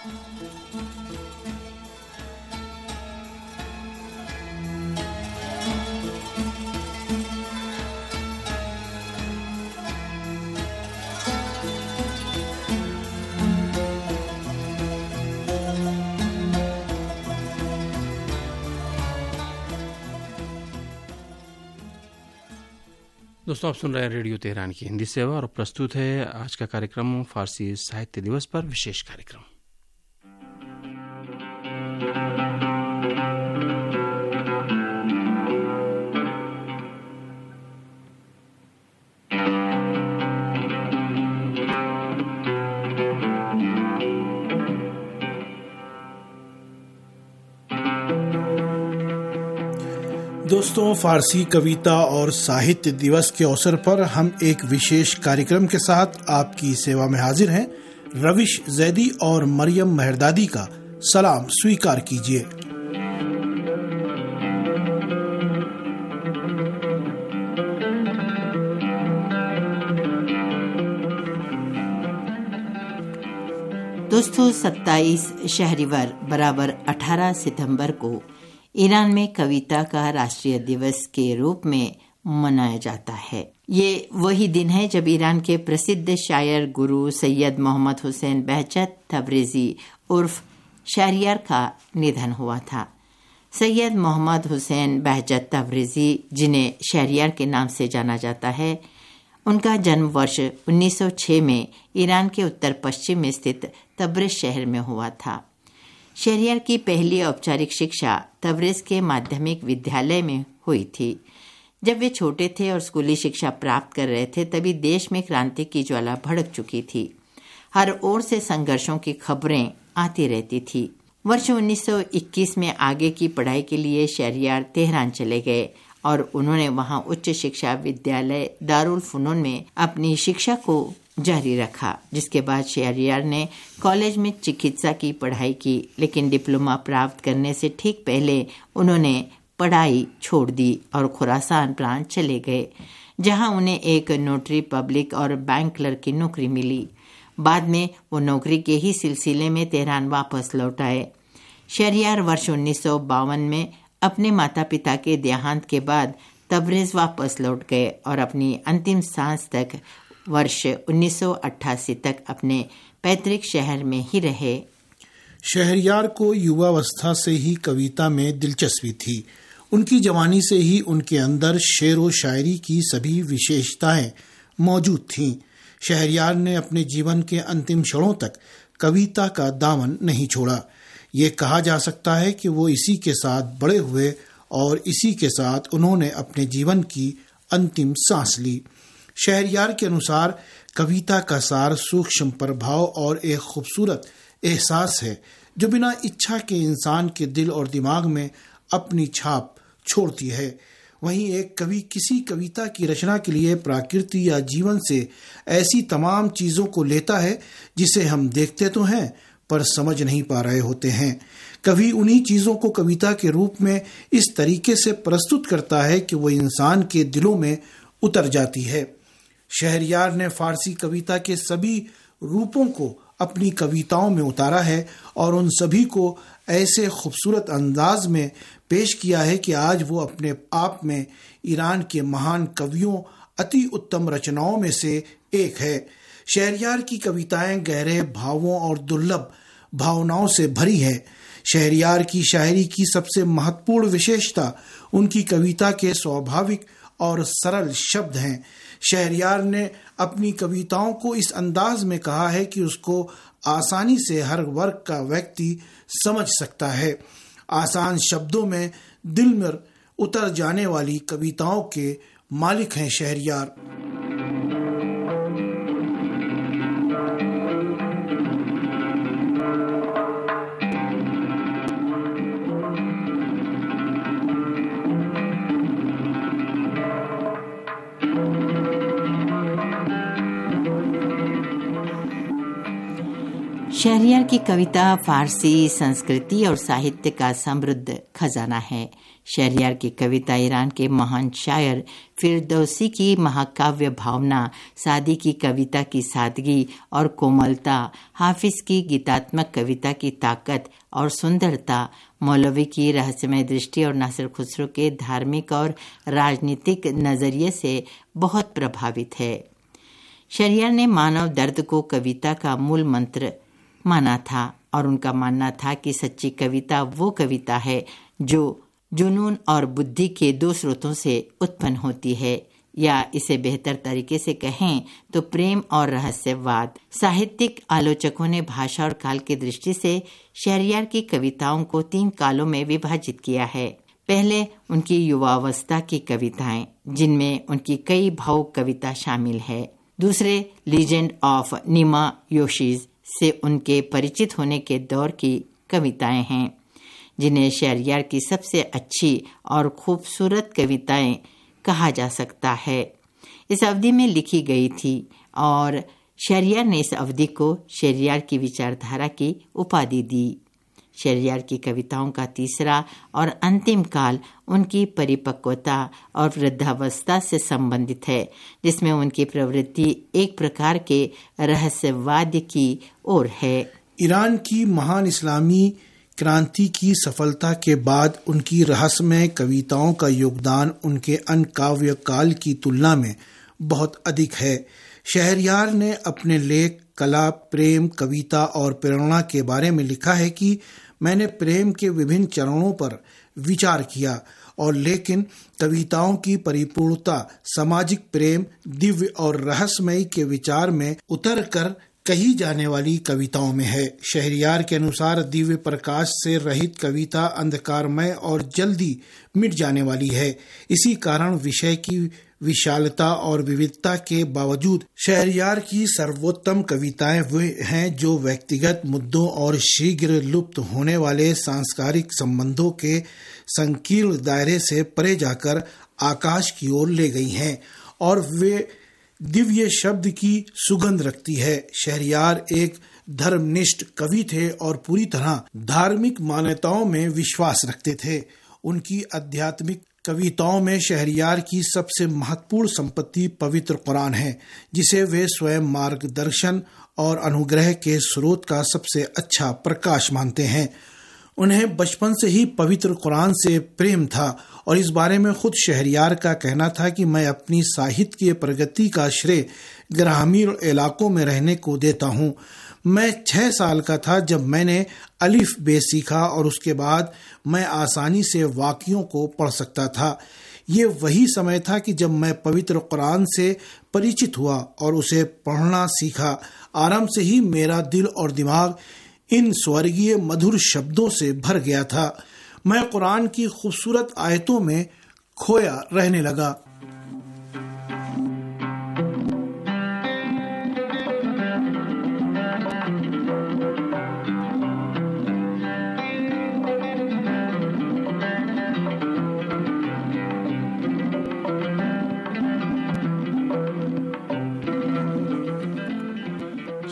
दोस्तों, आप सुन रहे हैं रेडियो तेहरान की हिंदी सेवा और प्रस्तुत है आज का कार्यक्रम फारसी साहित्य दिवस पर विशेष कार्यक्रम।
दोस्तों, फारसी कविता और साहित्य दिवस के अवसर पर हम एक विशेष कार्यक्रम के साथ आपकी सेवा में हाजिर हैं। रविश जैदी और मरियम मेहरदादी का सलाम स्वीकार कीजिए।
दोस्तों, सत्ताईस शहरीवर बराबर अठारह सितंबर को ईरान में कविता का राष्ट्रीय दिवस के रूप में मनाया जाता है। ये वही दिन है जब ईरान के प्रसिद्ध शायर गुरु सैयद मोहम्मद हुसैन बहजत तबरेज़ी उर्फ शहरियार का निधन हुआ था। सैयद मोहम्मद हुसैन बहजत तबरेज़ी, जिन्हें शहरियार के नाम से जाना जाता है, उनका जन्म वर्ष उन्नीस सौ छह में ईरान के उत्तर पश्चिम में स्थित तबरेज़ शहर में हुआ था। शहरियार की पहली औपचारिक शिक्षा तबरेज़ के माध्यमिक विद्यालय में हुई थी। जब वे छोटे थे और स्कूली शिक्षा प्राप्त कर रहे थे, तभी देश में क्रांति की ज्वाला भड़क चुकी थी। हर ओर से संघर्षों की खबरें आती रहती थी। वर्ष उन्नीस सौ इक्कीस में आगे की पढ़ाई के लिए शहरियार तेहरान चले गए और उन्होंने वहां उच्च शिक्षा विद्यालय दारुल फुनून में अपनी शिक्षा को जारी रखा, जिसके बाद शहरियार ने कॉलेज में चिकित्सा की पढ़ाई की, लेकिन डिप्लोमा प्राप्त करने से ठीक पहले उन्होंने पढ़ाई छोड़ दी और खुरासान प्रांत चले गए, जहां उन्हें एक नोटरी पब्लिक और बैंक क्लर्क की नौकरी मिली। बाद में वो नौकरी के ही सिलसिले में तेहरान वापस लौट आए। शहरियार वर्ष उन्नीस सौ बावन में अपने माता पिता के देहांत के बाद तबरेज़ वापस लौट गए और अपनी अंतिम सांस तक वर्ष उन्नीस सौ अट्ठासी तक अपने पैतृक शहर में ही रहे।
शहरियार को युवावस्था से ही कविता में दिलचस्पी थी। उनकी जवानी से ही उनके अंदर शेर व शायरी की सभी विशेषताएं मौजूद थीं। शहरियार ने अपने जीवन के अंतिम क्षणों तक कविता का दामन नहीं छोड़ा। ये कहा जा सकता है कि वो इसी के साथ बड़े हुए और इसी के साथ उन्होंने अपने जीवन की अंतिम सांस ली। शहरियार के अनुसार कविता का सार सूक्ष्म प्रभाव और एक खूबसूरत एहसास है जो बिना इच्छा के इंसान के दिल और दिमाग में अपनी छाप छोड़ती है। वहीं एक कवि किसी कविता की रचना के लिए प्रकृति या जीवन से ऐसी तमाम चीज़ों को लेता है जिसे हम देखते तो हैं पर समझ नहीं पा रहे होते हैं। कवि उन्हीं चीजों को कविता के रूप में इस तरीके से प्रस्तुत करता है कि वो इंसान के दिलों में उतर जाती है। शहरयार ने फारसी कविता के सभी रूपों को अपनी कविताओं में उतारा है और उन सभी को ऐसे खूबसूरत अंदाज में पेश किया है कि आज वो अपने आप में ईरान के महान कवियों अति उत्तम रचनाओं में से एक है। शहरयार की कविताएं गहरे भावों और दुर्लभ भावनाओं से भरी है। शहरयार की शायरी की सबसे महत्वपूर्ण विशेषता उनकी कविता के स्वाभाविक और सरल शब्द हैं। शहरयार ने अपनी कविताओं को इस अंदाज में कहा है कि उसको आसानी से हर वर्ग का व्यक्ति समझ सकता है। आसान शब्दों में दिल में उतर जाने वाली कविताओं के मालिक हैं शहरयार।
शहरयार की कविता फारसी संस्कृति और साहित्य का समृद्ध खजाना है। शहरयार की कविता ईरान के महान शायर फिरदौसी की महाकाव्य भावना, सादी की कविता की सादगी और कोमलता, हाफिज की गीतात्मक कविता की ताकत और सुंदरता, मौलवी की रहस्यमय दृष्टि और नासिर खुसरो के धार्मिक और राजनीतिक नजरिए से बहुत प्रभावित है। शहरयार ने मानव दर्द को कविता का मूल मंत्र माना था और उनका मानना था कि सच्ची कविता वो कविता है जो जुनून और बुद्धि के दो स्रोतों से उत्पन्न होती है, या इसे बेहतर तरीके से कहें तो प्रेम और रहस्यवाद। साहित्यिक आलोचकों ने भाषा और काल की दृष्टि से शहरयार की कविताओं को तीन कालों में विभाजित किया है। पहले उनकी युवावस्था की कविताएं, जिनमें उनकी कई भावुक कविता शामिल है। दूसरे लीजेंड ऑफ नीमा योशीज से उनके परिचित होने के दौर की कविताएं हैं, जिन्हें शहरयार की सबसे अच्छी और खूबसूरत कविताएं कहा जा सकता है। इस अवधि में लिखी गई थी और शहरयार ने इस अवधि को शहरयार की विचारधारा की उपाधि दी। शहरयार की कविताओं का तीसरा और अंतिम काल उनकी परिपक्वता और वृद्धावस्था से संबंधित है, जिसमें उनकी प्रवृत्ति एक प्रकार के रहस्यवाद की ओर है।
ईरान की महान इस्लामी क्रांति की सफलता के बाद उनकी रहस्यमय कविताओं का योगदान उनके अन्य काव्य काल की तुलना में बहुत अधिक है। शहरयार ने अपने लेख कला, प्रेम, कविता और प्रेरणा के बारे में लिखा है कि मैंने प्रेम के विभिन्न चरणों पर विचार किया और लेकिन कविताओं की परिपूर्णता सामाजिक प्रेम, दिव्य और रहस्यमयी के विचार में उतर कर कही जाने वाली कविताओं में है। शहरयार के अनुसार दिव्य प्रकाश से रहित कविता अंधकारमय और जल्दी मिट जाने वाली है। इसी कारण विषय की विशालता और विविधता के बावजूद शहरयार की सर्वोत्तम कविताएं वे हैं जो व्यक्तिगत मुद्दों और शीघ्र लुप्त होने वाले सांस्कृतिक संबंधों के संकीर्ण दायरे से परे जाकर आकाश की ओर ले गई हैं और वे दिव्य शब्द की सुगंध रखती है। शहरयार एक धर्मनिष्ठ कवि थे और पूरी तरह धार्मिक मान्यताओं में विश्वास रखते थे। उनकी आध्यात्मिक कविताओं में शहरयार की सबसे महत्वपूर्ण संपत्ति पवित्र कुरान है, जिसे वे स्वयं मार्गदर्शन और अनुग्रह के स्रोत का सबसे अच्छा प्रकाश मानते हैं। उन्हें बचपन से ही पवित्र कुरान से प्रेम था और इस बारे में खुद शहरयार का कहना था कि मैं अपनी साहित्य प्रगति का श्रेय ग्रामीण इलाकों में रहने को देता हूँ। मैं छह साल का था जब मैंने अलिफ बे सीखा और उसके बाद मैं आसानी से वाक्यों को पढ़ सकता था। ये वही समय था कि जब मैं पवित्र कुरान से परिचित हुआ और उसे पढ़ना सीखा। आरंभ से ही मेरा दिल और दिमाग इन स्वर्गीय मधुर शब्दों से भर गया था। मैं कुरान की खूबसूरत आयतों में खोया रहने लगा।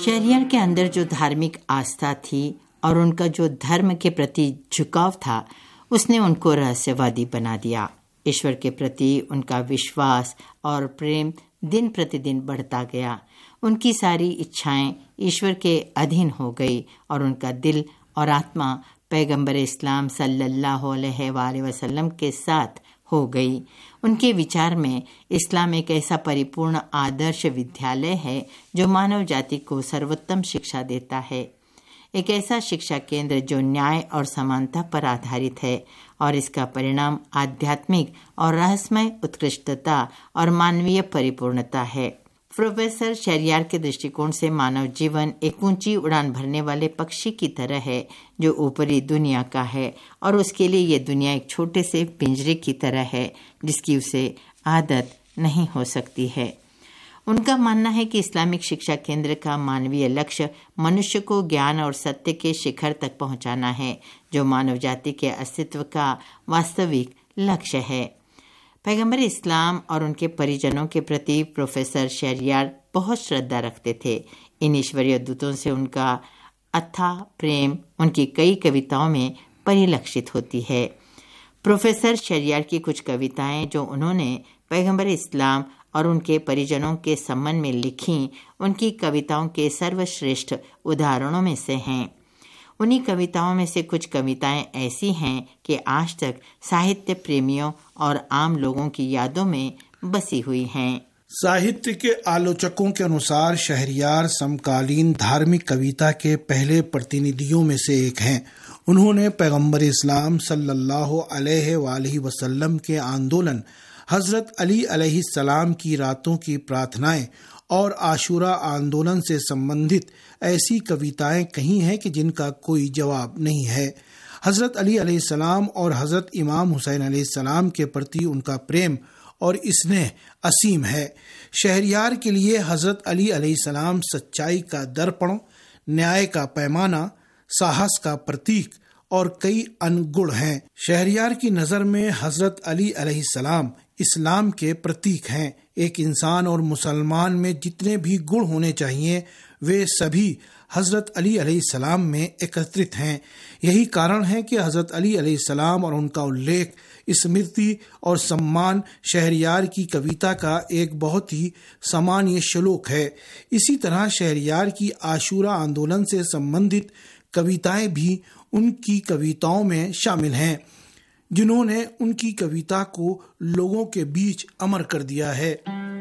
शहरियार के अंदर जो धार्मिक आस्था थी और उनका जो धर्म के प्रति झुकाव था, उसने उनको रहस्यवादी बना दिया। ईश्वर के प्रति उनका विश्वास और प्रेम दिन प्रतिदिन बढ़ता गया। उनकी सारी इच्छाएं ईश्वर के अधीन हो गई और उनका दिल और आत्मा पैगंबर इस्लाम सल्लल्लाहु अलैहि वसल्लम के साथ हो गई। उनके विचार में इस्लाम एक ऐसा परिपूर्ण आदर्श विद्यालय है जो मानव जाति को सर्वोत्तम शिक्षा देता है, एक ऐसा शिक्षा केंद्र जो न्याय और समानता पर आधारित है और इसका परिणाम आध्यात्मिक और रहस्यमय उत्कृष्टता और मानवीय परिपूर्णता है। प्रोफेसर शहरयार के दृष्टिकोण से मानव जीवन एक ऊंची उड़ान भरने वाले पक्षी की तरह है जो ऊपरी दुनिया का है और उसके लिए ये दुनिया एक छोटे से पिंजरे की तरह है जिसकी उसे आदत नहीं हो सकती है। उनका मानना है कि इस्लामिक शिक्षा केंद्र का मानवीय लक्ष्य मनुष्य को ज्ञान और सत्य के शिखर तक पहुंचाना है जो मानव जाति के अस्तित्व का वास्तविक लक्ष्य है। पैगंबर इस्लाम और उनके परिजनों के प्रति प्रोफेसर शहरयार बहुत श्रद्धा रखते थे। इन ईश्वरीय दूतों से उनका अथाह प्रेम उनकी कई कविताओं में परिलक्षित होती है। प्रोफेसर शहरयार की कुछ कविताएं जो उन्होंने पैगंबर इस्लाम और उनके परिजनों के संबंध में लिखी, उनकी कविताओं के सर्वश्रेष्ठ उदाहरणों में से हैं। उन्हीं कविताओं में से कुछ कविताएं ऐसी हैं कि आज तक साहित्य प्रेमियों और आम लोगों की यादों में बसी हुई हैं।
साहित्य के आलोचकों के अनुसार शहरयार समकालीन धार्मिक कविता के पहले प्रतिनिधियों में से एक हैं। उन्होंने पैगंबर इस्लाम सल्लल्लाहु अलैहि वसल्लम के आंदोलन, हजरत अली अलैहिस्सलाम की रातों की प्रार्थनाएं और आशूरा आंदोलन से संबंधित ऐसी कविताएं कही हैं कि जिनका कोई जवाब नहीं है। हजरत अली अलैहिस्सलाम और हजरत इमाम हुसैन अलैहिस्सलाम के प्रति उनका प्रेम और स्नेह असीम है। शहरयार के लिए हजरत अली अलैहिस्सलाम सच्चाई का दर्पण, न्याय का पैमाना, साहस का प्रतीक और कई अन्य गुण हैं। शहरयार की नज़र में हजरत अली अलैहिस्सलाम इस्लाम के प्रतीक हैं। एक इंसान और मुसलमान में जितने भी गुण होने चाहिए वे सभी हजरत अली अलैहिस्सलाम में एकत्रित हैं। यही कारण है कि हजरत अली अलैहिस्सलाम और उनका उल्लेख, स्मृति और सम्मान शहरयार की कविता का एक बहुत ही सामान्य श्लोक है। इसी तरह शहरयार की आशूरा आंदोलन से संबंधित कविताएं भी उनकी कविताओं में शामिल हैं, जिन्होंने उनकी कविता को लोगों के बीच अमर कर दिया है।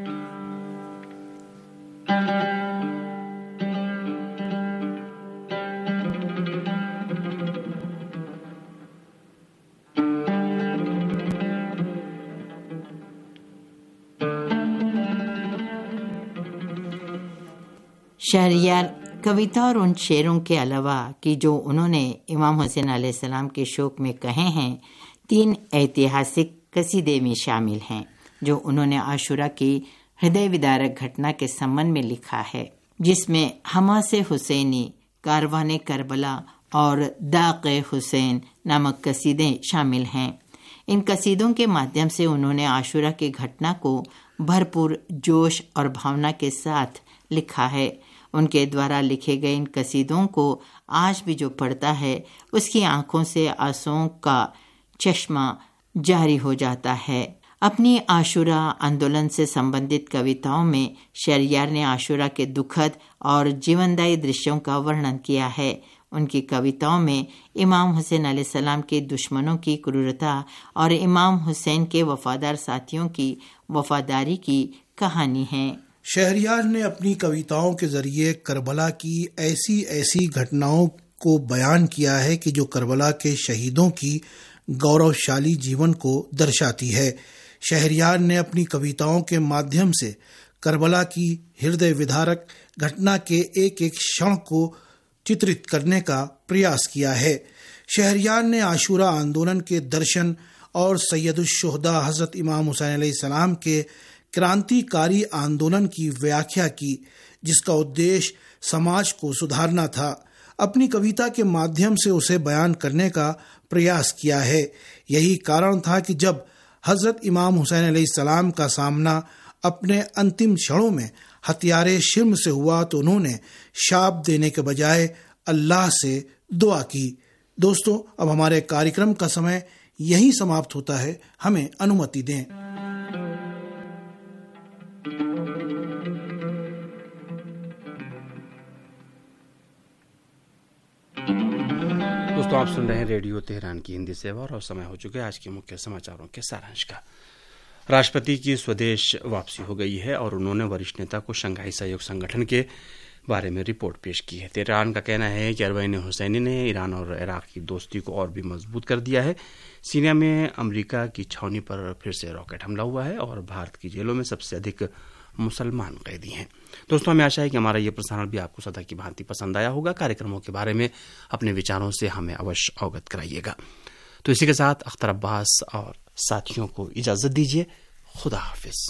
शहरयार कविता और उन शेरों के अलावा कि जो उन्होंने इमाम हुसैन अलैहिस्सलाम के शोक में कहे हैं, तीन ऐतिहासिक कसीदे में शामिल हैं जो उन्होंने आशूरा की हृदय विदारक घटना के संबंध में लिखा है, जिसमें हमासे हुसैनी, कारवाने करबला और दाक़े हुसैन नामक कसीदे शामिल हैं। इन कसीदों के माध्यम से उन्होंने आशूरा की घटना को भरपूर जोश और भावना के साथ लिखा है। उनके द्वारा लिखे गए इन कसीदों को आज भी जो पढ़ता है उसकी आंखों से आंसुओं का चश्मा जारी हो जाता है। अपनी आशूरा आंदोलन से संबंधित कविताओं में शहरयार ने आशूरा के दुखद और जीवनदायी दृश्यों का वर्णन किया है। उनकी कविताओं में इमाम हुसैन अलैहिस्सलाम के दुश्मनों की क्रूरता और इमाम हुसैन के वफादार साथियों की वफादारी की कहानी है।
शहरयार ने अपनी कविताओं के जरिए करबला की ऐसी ऐसी घटनाओं को बयान किया है कि जो करबला के शहीदों की गौरवशाली जीवन को दर्शाती है। शहरयार ने अपनी कविताओं के माध्यम से करबला की हृदय विदारक घटना के एक एक क्षण को चित्रित करने का प्रयास किया है। शहरयार ने आशूरा आंदोलन के दर्शन और सैयदुश्शुहदा हजरत इमाम हुसैन अलैहिस्सलाम के क्रांतिकारी आंदोलन की व्याख्या की, जिसका उद्देश्य समाज को सुधारना था। अपनी कविता के माध्यम से उसे बयान करने का प्रयास किया है। यही कारण था कि जब हजरत इमाम हुसैन अलैहिस्सलाम का सामना अपने अंतिम क्षणों में हत्यारे शिर्म से हुआ तो उन्होंने शाप देने के बजाय अल्लाह से दुआ की। दोस्तों, अब हमारे कार्यक्रम का समय यहीं समाप्त होता है। हमें अनुमति दें।
दोस्तों, आप सुन रहे हैं रेडियो तेहरान की हिंदी सेवा और समय हो चुके आज के मुख्य समाचारों के सारांश का। राष्ट्रपति की स्वदेश वापसी हो गई है और उन्होंने वरिष्ठ नेता को शंघाई सहयोग संगठन के बारे में रिपोर्ट पेश की है। तेहरान का कहना है कि अरबईन हुसैनी ने ईरान और इराक की दोस्ती को और भी मजबूत कर दिया है। सीरिया में अमेरिका की छावनी पर फिर से रॉकेट हमला हुआ है और भारत की जेलों में सबसे अधिक मुसलमान कैदी हैं। दोस्तों, हमें आशा है कि हमारा ये प्रसारण भी आपको सदा की भांति पसंद आया होगा। कार्यक्रमों के बारे में अपने विचारों से हमें अवश्य अवगत कराइएगा। तो इसी के साथ अख्तर अब्बास और साथियों को इजाजत दीजिए। खुदा हाफिज।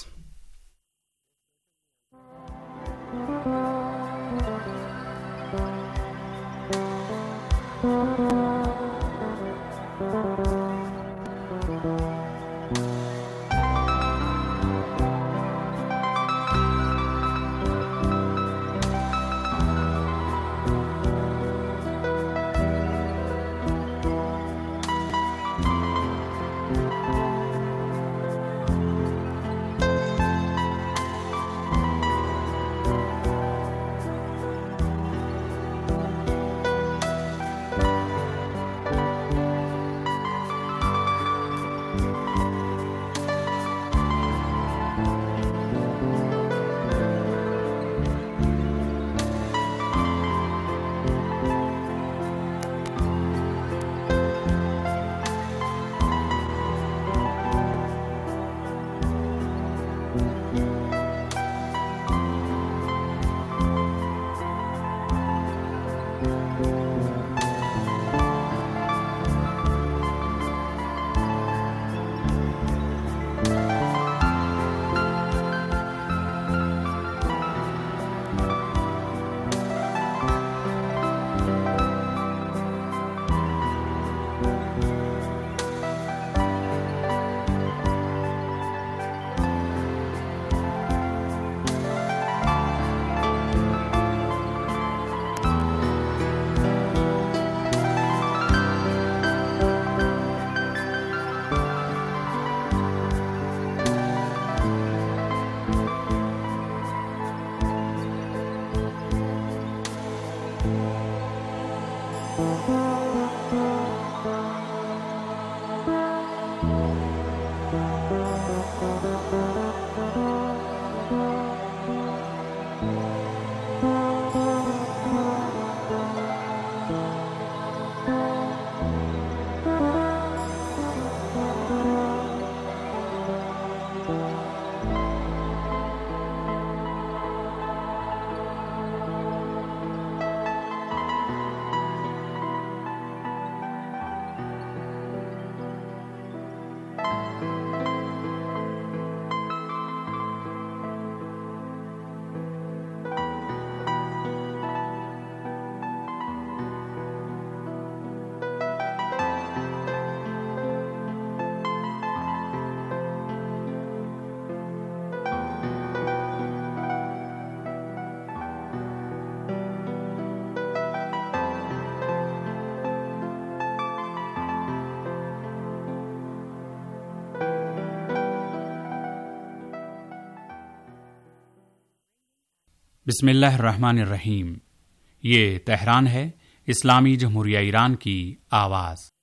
बिस्मिल्लाहिर्रहमानिर्रहीम। ये तेहरान है, इस्लामी जमहूरिया ईरान की आवाज़।